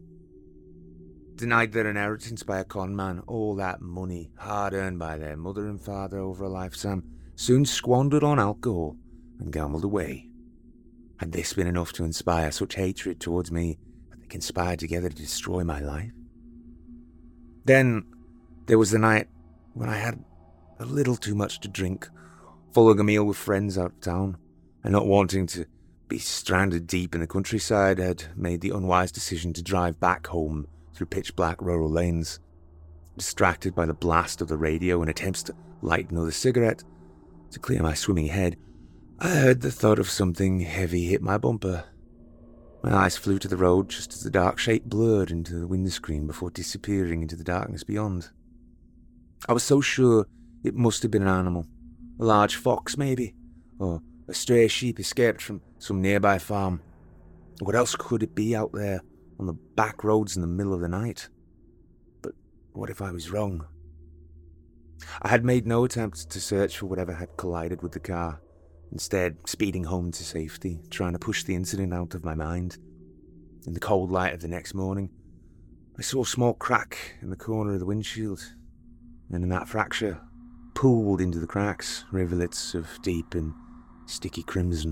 Denied their inheritance by a con man, all that money, hard-earned by their mother and father over a lifetime, soon squandered on alcohol and gambled away. Had this been enough to inspire such hatred towards me that they conspired together to destroy my life? Then there was the night when I had a little too much to drink, following a meal with friends out of town, and not wanting to be stranded deep in the countryside, had made the unwise decision to drive back home through pitch-black rural lanes. Distracted by the blast of the radio and attempts to light another cigarette, To clear my swimming head, I heard the thud of something heavy hit my bumper. My eyes flew to the road just as the dark shape blurred into the windscreen before disappearing into the darkness beyond. I was so sure it must have been an animal, a large fox maybe, or a stray sheep escaped from some nearby farm. What else could it be out there on the back roads in the middle of the night? But what if I was wrong? I had made no attempt to search for whatever had collided with the car, instead speeding home to safety, trying to push the incident out of my mind. In the cold light of the next morning, I saw a small crack in the corner of the windshield, and in that fracture, pooled into the cracks, rivulets of deep and sticky crimson.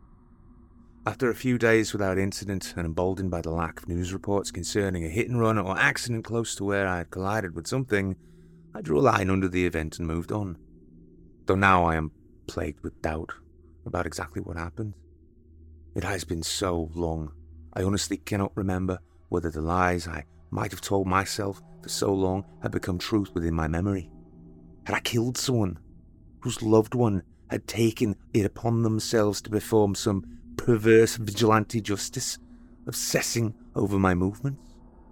After a few days without incident, and emboldened by the lack of news reports concerning a hit-and-run or accident close to where I had collided with something, I drew a line under the event and moved on. Though now I am plagued with doubt about exactly what happened. It has been so long, I honestly cannot remember whether the lies I might have told myself for so long had become truth within my memory. Had I killed someone whose loved one had taken it upon themselves to perform some perverse vigilante justice, obsessing over my movements?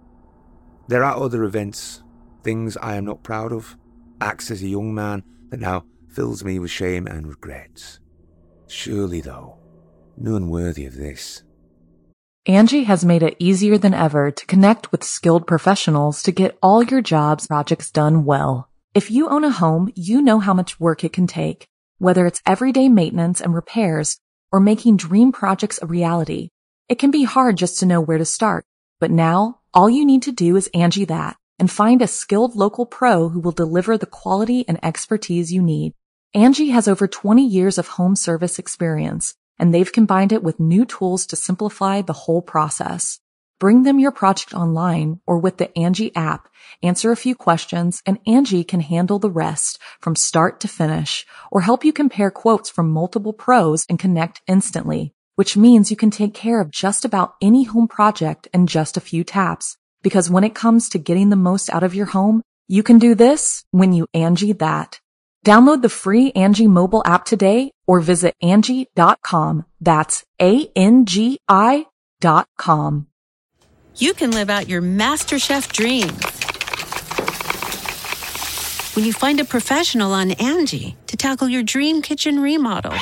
There are other events, things I am not proud of, acts as a young man that now fills me with shame and regrets. Surely, though, none worthy of this. Angie has made it easier than ever to connect with skilled professionals to get all your jobs projects done well. If you own a home, you know how much work it can take, whether it's everyday maintenance and repairs or making dream projects a reality. It can be hard just to know where to start, but now all you need to do is Angie that and find a skilled local pro who will deliver the quality and expertise you need. Angie has over twenty years of home service experience, and they've combined it with new tools to simplify the whole process. Bring them your project online or with the Angie app, answer a few questions, and Angie can handle the rest from start to finish, or help you compare quotes from multiple pros and connect instantly, which means you can take care of just about any home project in just a few taps. Because when it comes to getting the most out of your home, you can do this when you Angie that. Download the free Angie mobile app today or visit Angie dot com. That's A N G I dot com. You can live out your MasterChef dreams when you find a professional on Angie to tackle your dream kitchen remodel.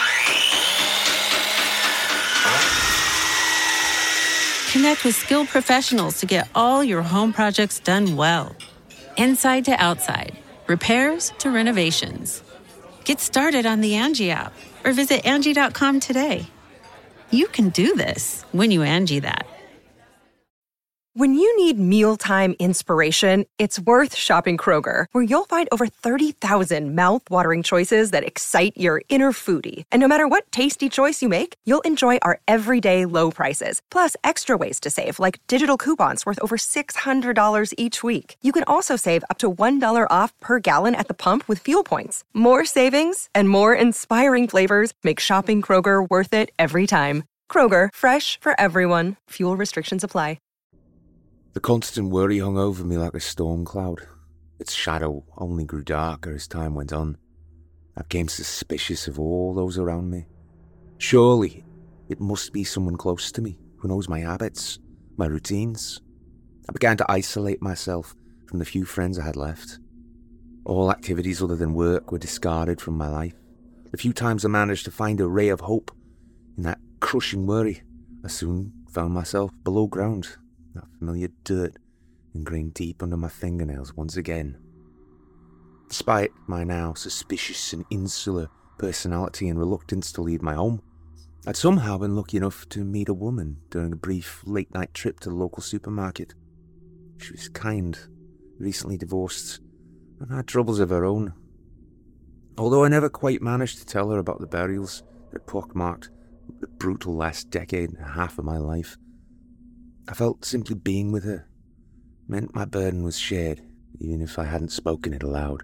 Connect with skilled professionals to get all your home projects done well. Inside to outside, repairs to renovations. Get started on the Angie app or visit Angie dot com today. You can do this when you Angie that. When you need mealtime inspiration, it's worth shopping Kroger, where you'll find over thirty thousand mouth-watering choices that excite your inner foodie. And no matter what tasty choice you make, you'll enjoy our everyday low prices, plus extra ways to save, like digital coupons worth over six hundred dollars each week. You can also save up to one dollar off per gallon at the pump with fuel points. More savings and more inspiring flavors make shopping Kroger worth it every time. Kroger, fresh for everyone. Fuel restrictions apply. The constant worry hung over me like a storm cloud. Its shadow only grew darker as time went on. I became suspicious of all those around me. Surely it must be someone close to me who knows my habits, my routines. I began to isolate myself from the few friends I had left. All activities other than work were discarded from my life. The few times I managed to find a ray of hope in that crushing worry, I soon found myself below ground. That familiar dirt ingrained deep under my fingernails once again. Despite my now suspicious and insular personality and reluctance to leave my home, I'd somehow been lucky enough to meet a woman during a brief late-night trip to the local supermarket. She was kind, recently divorced, and had troubles of her own. Although I never quite managed to tell her about the burials that pockmarked the brutal last decade and a half of my life, I felt simply being with her meant my burden was shared, even if I hadn't spoken it aloud.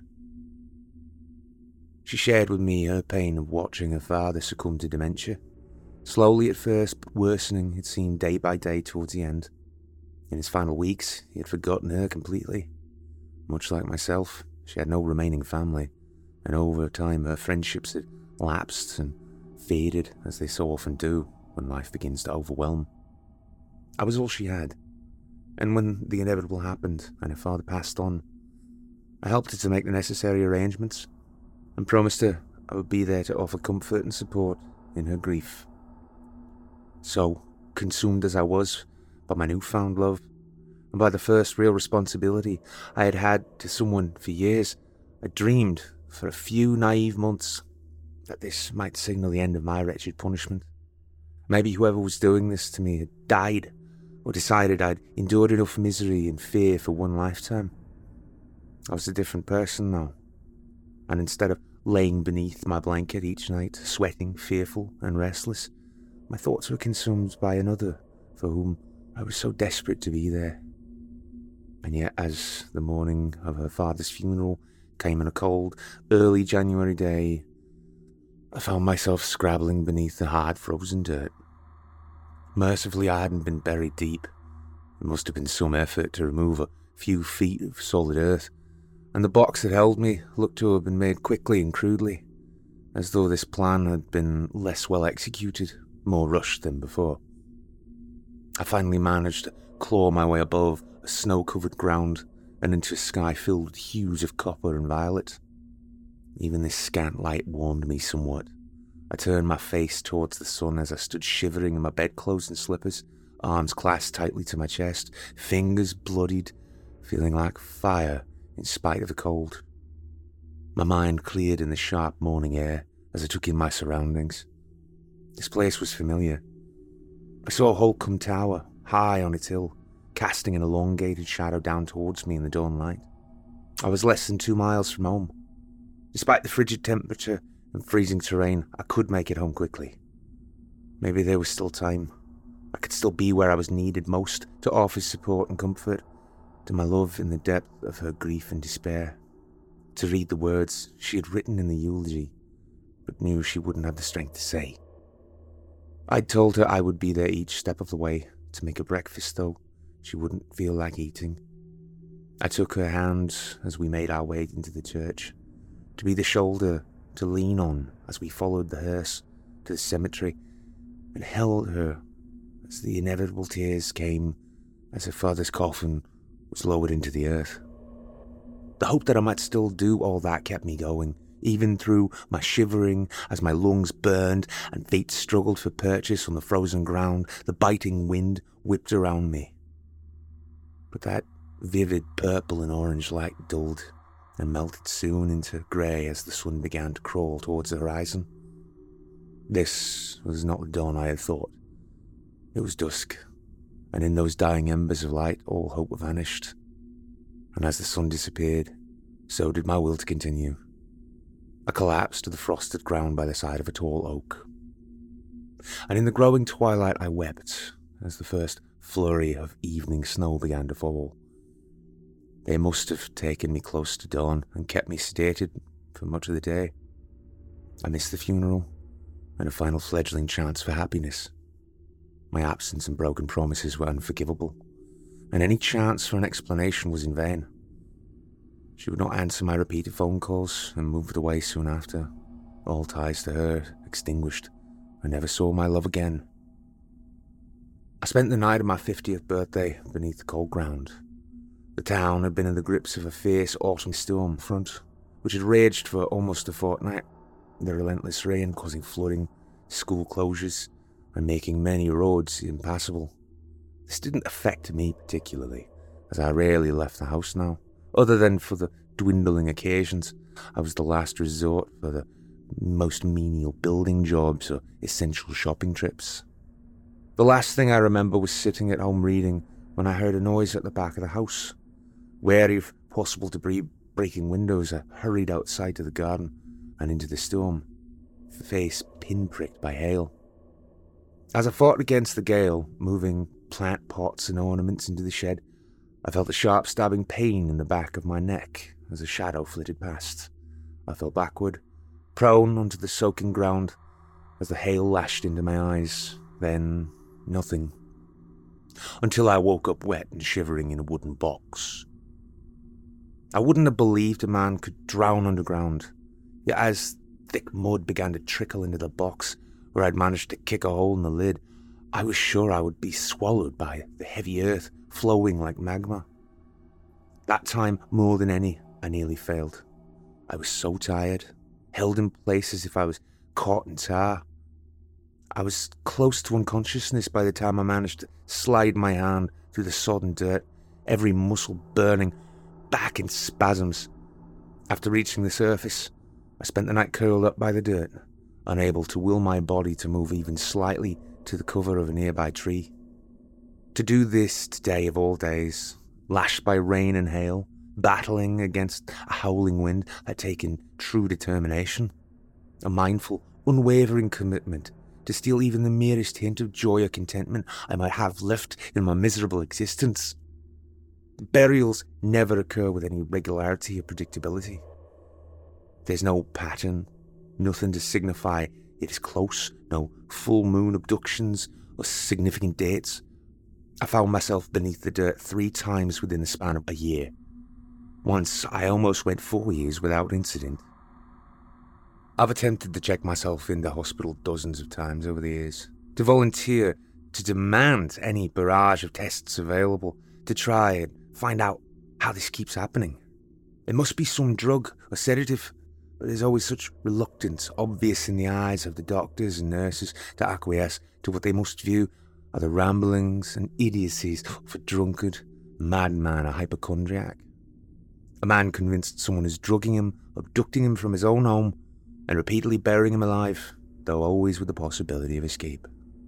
She shared with me her pain of watching her father succumb to dementia. Slowly at first, but worsening, it seemed day by day towards the end. In his final weeks, he had forgotten her completely. Much like myself, she had no remaining family, and over time her friendships had lapsed and faded as they so often do when life begins to overwhelm. I was all she had, and when the inevitable happened and her father passed on, I helped her to make the necessary arrangements and promised her I would be there to offer comfort and support in her grief. So, consumed as I was by my newfound love, and by the first real responsibility I had had to someone for years, I dreamed for a few naive months that this might signal the end of my wretched punishment. Maybe whoever was doing this to me had died, or decided I'd endured enough misery and fear for one lifetime. I was a different person now, and instead of laying beneath my blanket each night, sweating, fearful and restless, my thoughts were consumed by another for whom I was so desperate to be there. And yet, as the morning of her father's funeral came on a cold, early January day, I found myself scrabbling beneath the hard, frozen dirt. Mercifully, I hadn't been buried deep. It must have been some effort to remove a few feet of solid earth, and the box that held me looked to have been made quickly and crudely, as though this plan had been less well executed, more rushed than before. I finally managed to claw my way above a snow-covered ground and into a sky filled with hues of copper and violet. Even this scant light warmed me somewhat. I turned my face towards the sun as I stood shivering in my bedclothes and slippers, arms clasped tightly to my chest, fingers bloodied, feeling like fire in spite of the cold. My mind cleared in the sharp morning air as I took in my surroundings. This place was familiar. I saw Holcombe Tower, high on its hill, casting an elongated shadow down towards me in the dawn light. I was less than two miles from home. Despite the frigid temperature and freezing terrain, I could make it home quickly. Maybe there was still time. I could still be where I was needed most to offer support and comfort to my love in the depth of her grief and despair, to read the words she had written in the eulogy, but knew she wouldn't have the strength to say. I'd told her I would be there each step of the way, to make her breakfast though she wouldn't feel like eating. I took her hand as we made our way into the church, to be the shoulder to lean on as we followed the hearse to the cemetery, and held her as the inevitable tears came as her father's coffin was lowered into the earth. The hope that I might still do all that kept me going, even through my shivering as my lungs burned and feet struggled for purchase on the frozen ground. The biting wind whipped around me. But that vivid purple and orange light dulled and melted soon into grey as the sun began to crawl towards the horizon. This was not the dawn I had thought. It was dusk, and in those dying embers of light all hope vanished. And as the sun disappeared, so did my will to continue. I collapsed to the frosted ground by the side of a tall oak. And in the growing twilight I wept as the first flurry of evening snow began to fall. They must have taken me close to dawn and kept me sedated for much of the day. I missed the funeral and a final fledgling chance for happiness. My absence and broken promises were unforgivable, and any chance for an explanation was in vain. She would not answer my repeated phone calls and moved away soon after, all ties to her extinguished. I never saw my love again. I spent the night of my fiftieth birthday beneath the cold ground. The town had been in the grips of a fierce autumn storm front, which had raged for almost a fortnight, the relentless rain causing flooding, school closures, and making many roads impassable. This didn't affect me particularly, as I rarely left the house now, other than for the dwindling occasions. I was the last resort for the most menial building jobs or essential shopping trips. The last thing I remember was sitting at home reading when I heard a noise at the back of the house. Wary of possible debris breaking windows, I hurried outside to the garden and into the storm, face pinpricked by hail. As I fought against the gale, moving plant pots and ornaments into the shed, I felt a sharp stabbing pain in the back of my neck as a shadow flitted past. I fell backward, prone onto the soaking ground, as the hail lashed into my eyes. Then nothing. Until I woke up wet and shivering in a wooden box. I wouldn't have believed a man could drown underground, yet as thick mud began to trickle into the box where I'd managed to kick a hole in the lid, I was sure I would be swallowed by the heavy earth flowing like magma. That time, more than any, I nearly failed. I was so tired, held in place as if I was caught in tar. I was close to unconsciousness by the time I managed to slide my hand through the sodden dirt, every muscle burning, back in spasms. After reaching the surface, I spent the night curled up by the dirt, unable to will my body to move even slightly to the cover of a nearby tree. To do this today of all days, lashed by rain and hail, battling against a howling wind, had taken true determination, a mindful, unwavering commitment to steal even the merest hint of joy or contentment I might have left in my miserable existence. Burials never occur with any regularity or predictability. There's no pattern, nothing to signify it is close, no full moon abductions or significant dates. I found myself beneath the dirt three times within the span of a year. Once I almost went four years without incident. I've attempted to check myself in the hospital dozens of times over the years, to volunteer, to demand any barrage of tests available, to try and find out how this keeps happening. It must be some drug or sedative, but there's always such reluctance obvious in the eyes of the doctors and nurses to acquiesce to what they must view are the ramblings and idiocies of a drunkard, madman or hypochondriac. A man convinced someone is drugging him, abducting him from his own home, and repeatedly burying him alive, though always with the possibility of escape.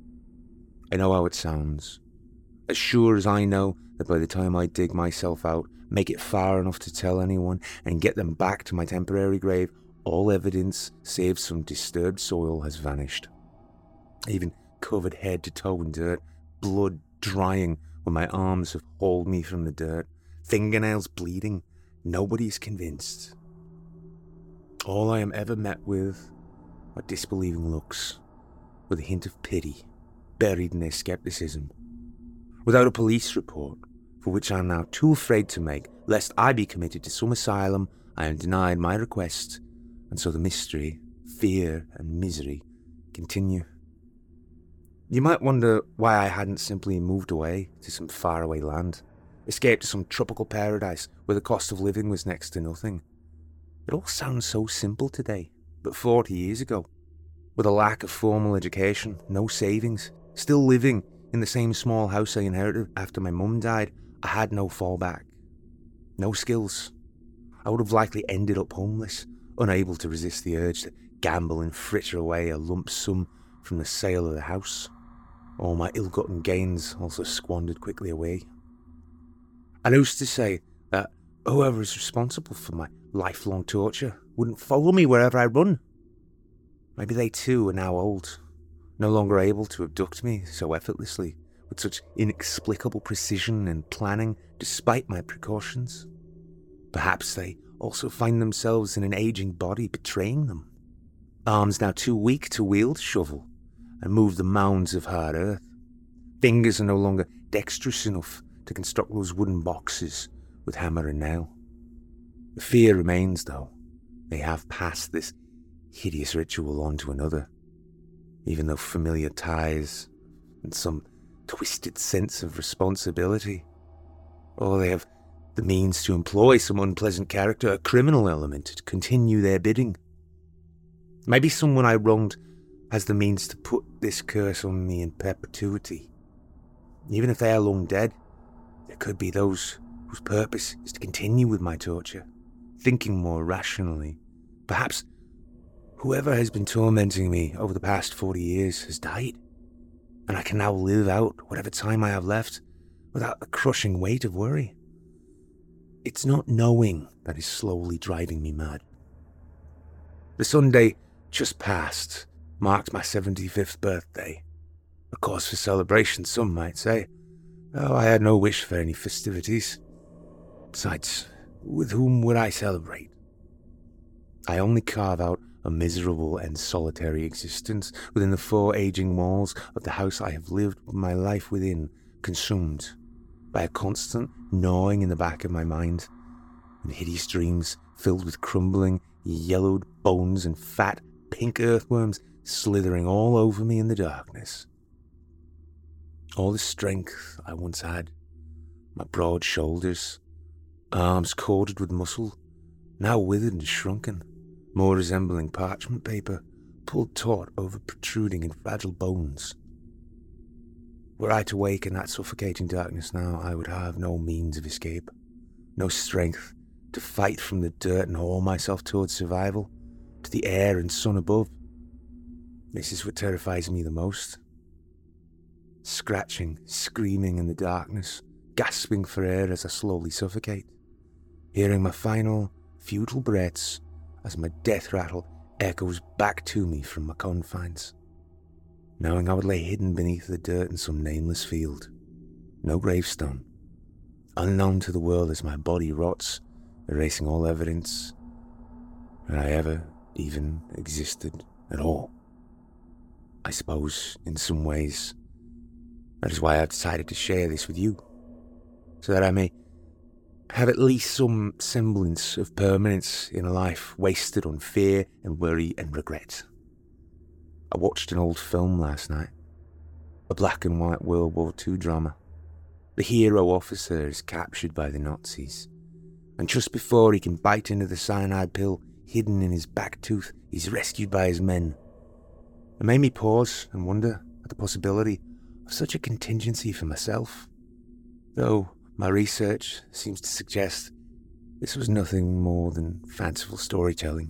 I know how it sounds. As sure as I know that by the time I dig myself out, make it far enough to tell anyone, and get them back to my temporary grave, all evidence, save some disturbed soil, has vanished. Even covered head to toe in dirt, blood drying when my arms have hauled me from the dirt, fingernails bleeding, nobody is convinced. All I am ever met with are disbelieving looks, with a hint of pity buried in their skepticism. Without a police report, for which I am now too afraid to make, lest I be committed to some asylum, I am denied my request, and so the mystery, fear, and misery continue. You might wonder why I hadn't simply moved away to some faraway land, escaped to some tropical paradise where the cost of living was next to nothing. It all sounds so simple today, but forty years ago, with a lack of formal education, no savings, still living in the same small house I inherited after my mum died, I had no fallback, no skills. I would have likely ended up homeless, unable to resist the urge to gamble and fritter away a lump sum from the sale of the house. All my ill-gotten gains also squandered quickly away. And who's to say that whoever is responsible for my lifelong torture wouldn't follow me wherever I run? Maybe they too are now old, no longer able to abduct me so effortlessly, with such inexplicable precision and planning, despite my precautions. Perhaps they also find themselves in an aging body betraying them. Arms now too weak to wield a shovel and move the mounds of hard earth. Fingers are no longer dexterous enough to construct those wooden boxes with hammer and nail. The fear remains, though. They have passed this hideous ritual on to another, even though familiar ties and some twisted sense of responsibility, or they have the means to employ some unpleasant character, a criminal element, to continue their bidding. Maybe someone I wronged has the means to put this curse on me in perpetuity. Even if they are long dead, there could be those whose purpose is to continue with my torture, thinking more rationally. Perhaps whoever has been tormenting me over the past forty years has died, and I can now live out whatever time I have left without the crushing weight of worry. It's not knowing that is slowly driving me mad. The Sunday just past marked my seventy-fifth birthday. A cause for celebration, some might say, though I had no wish for any festivities. Besides, with whom would I celebrate? I only carve out a miserable and solitary existence within the four aging walls of the house I have lived my life within, consumed by a constant gnawing in the back of my mind, and hideous dreams filled with crumbling, yellowed bones and fat, pink earthworms slithering all over me in the darkness. All the strength I once had, my broad shoulders, arms corded with muscle, now withered and shrunken, more resembling parchment paper, pulled taut over protruding and fragile bones. Were I to wake in that suffocating darkness now, I would have no means of escape, no strength to fight from the dirt and haul myself towards survival, to the air and sun above. This is what terrifies me the most. Scratching, screaming in the darkness, gasping for air as I slowly suffocate, hearing my final, futile breaths as my death rattle echoes back to me from my confines. Knowing I would lay hidden beneath the dirt in some nameless field, no gravestone, unknown to the world as my body rots, erasing all evidence that I ever even existed at all. I suppose, in some ways, that is why I've decided to share this with you, so that I may have at least some semblance of permanence in a life wasted on fear and worry and regret. I watched an old film last night, a black and white World War Two drama. The hero officer is captured by the Nazis, and just before he can bite into the cyanide pill hidden in his back tooth, he's rescued by his men. It made me pause and wonder at the possibility of such a contingency for myself, though my research seems to suggest this was nothing more than fanciful storytelling.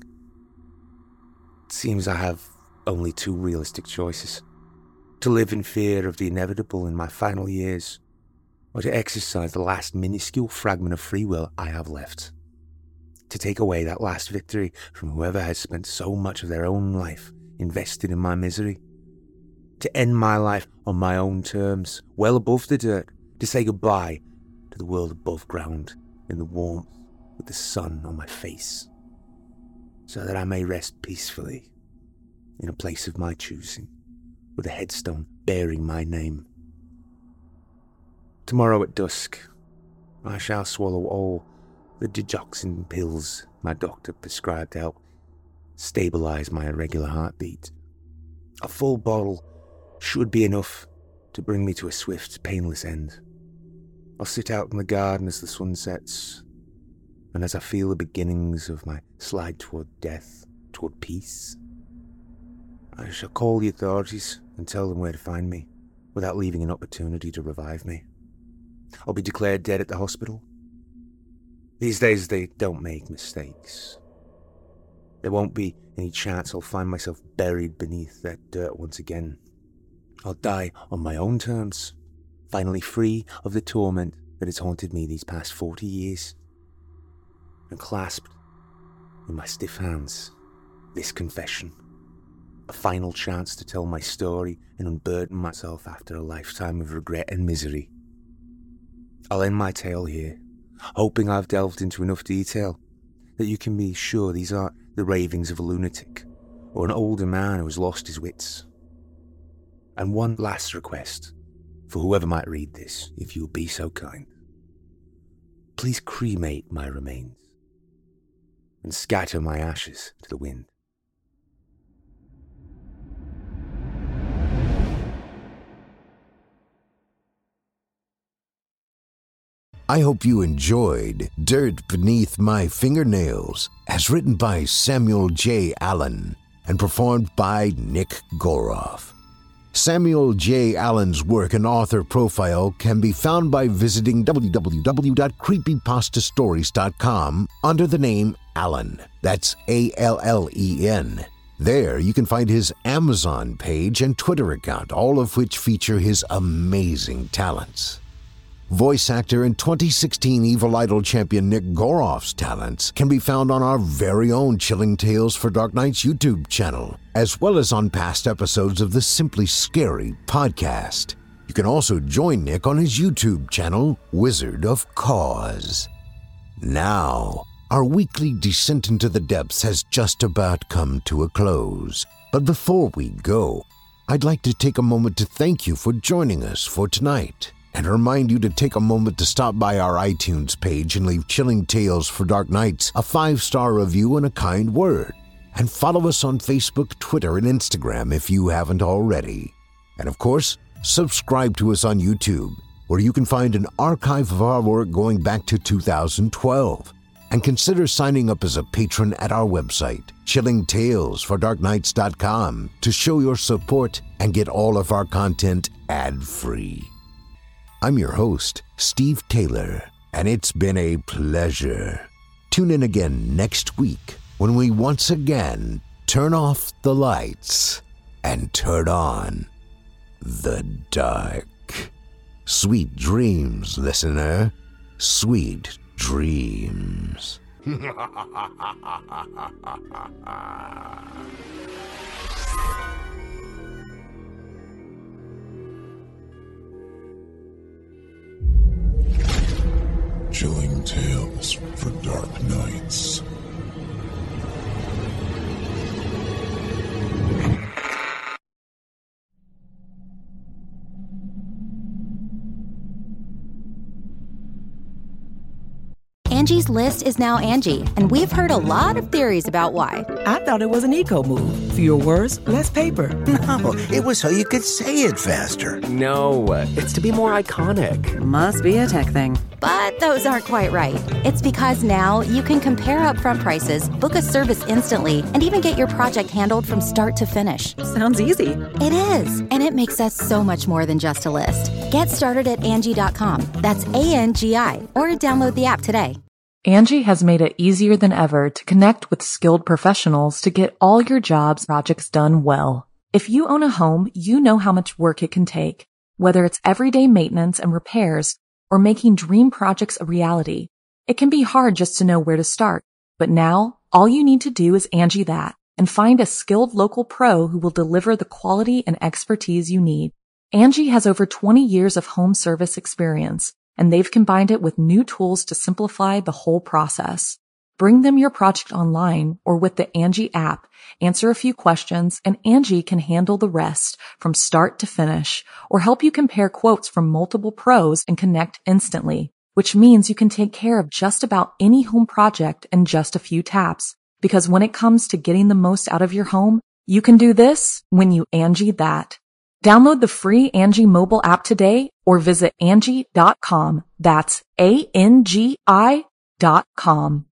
It seems I have only two realistic choices: to live in fear of the inevitable in my final years, or to exercise the last minuscule fragment of free will I have left, to take away that last victory from whoever has spent so much of their own life invested in my misery, to end my life on my own terms, well above the dirt, to say goodbye to the world above ground in the warmth with the sun on my face, so that I may rest peacefully in a place of my choosing, with a headstone bearing my name. Tomorrow at dusk, I shall swallow all the digoxin pills my doctor prescribed to help stabilize my irregular heartbeat. A full bottle should be enough to bring me to a swift, painless end. I'll sit out in the garden as the sun sets, and as I feel the beginnings of my slide toward death, toward peace, I shall call the authorities and tell them where to find me, without leaving an opportunity to revive me. I'll be declared dead at the hospital. These days they don't make mistakes. There won't be any chance I'll find myself buried beneath that dirt once again. I'll die on my own terms, finally free of the torment that has haunted me these past forty years. And clasped in my stiff hands, this confession. A final chance to tell my story and unburden myself after a lifetime of regret and misery. I'll end my tale here, hoping I've delved into enough detail that you can be sure these aren't the ravings of a lunatic or an older man who has lost his wits. And one last request for whoever might read this, if you'll be so kind. Please cremate my remains and scatter my ashes to the wind. I hope you enjoyed Dirt Beneath My Fingernails, as written by Samuel J. Allen and performed by Nick Goroff. Samuel J. Allen's work and author profile can be found by visiting w w w dot creepypasta stories dot com under the name Allen. That's A L L E N. There you can find his Amazon page and Twitter account, all of which feature his amazing talents. Voice actor and twenty sixteen Evil Idol champion Nick Goroff's talents can be found on our very own Chilling Tales for Dark Nights YouTube channel, as well as on past episodes of the Simply Scary podcast. You can also join Nick on his YouTube channel, Wizard of Cause. Now, our weekly descent into the depths has just about come to a close. But before we go, I'd like to take a moment to thank you for joining us for tonight, and remind you to take a moment to stop by our iTunes page and leave Chilling Tales for Dark Nights a five-star review and a kind word. and follow us on Facebook, Twitter, and Instagram if you haven't already. And of course, subscribe to us on YouTube, where you can find an archive of our work going back to two thousand twelve. And consider signing up as a patron at our website, chilling tales for dark nights dot com, to show your support and get all of our content ad-free. I'm your host, Steve Taylor, and it's been a pleasure. Tune in again next week when we once again turn off the lights and turn on the dark. Sweet dreams, listener. Sweet dreams. Chilling tales for dark nights. Angie's List is now Angie, and we've heard a lot of theories about why. I thought it was an eco move. Fewer words, less paper. No, it was so you could say it faster. No, it's to be more iconic. Must be a tech thing. But those aren't quite right. It's because now you can compare upfront prices, book a service instantly, and even get your project handled from start to finish. Sounds easy. It is, and it makes us so much more than just a list. Get started at Angie dot com. That's A N G I, or download the app today. Angie has made it easier than ever to connect with skilled professionals to get all your jobs projects done well. If you own a home, you know how much work it can take, whether it's everyday maintenance and repairs or making dream projects a reality. It can be hard just to know where to start, but now all you need to do is Angie that and find a skilled local pro who will deliver the quality and expertise you need. Angie has over twenty years of home service experience, and they've combined it with new tools to simplify the whole process. Bring them your project online or with the Angie app, answer a few questions, and Angie can handle the rest from start to finish, or help you compare quotes from multiple pros and connect instantly, which means you can take care of just about any home project in just a few taps. Because when it comes to getting the most out of your home, you can do this when you Angie that. Download the free Angie mobile app today or visit Angie dot com. That's A N G I dot com.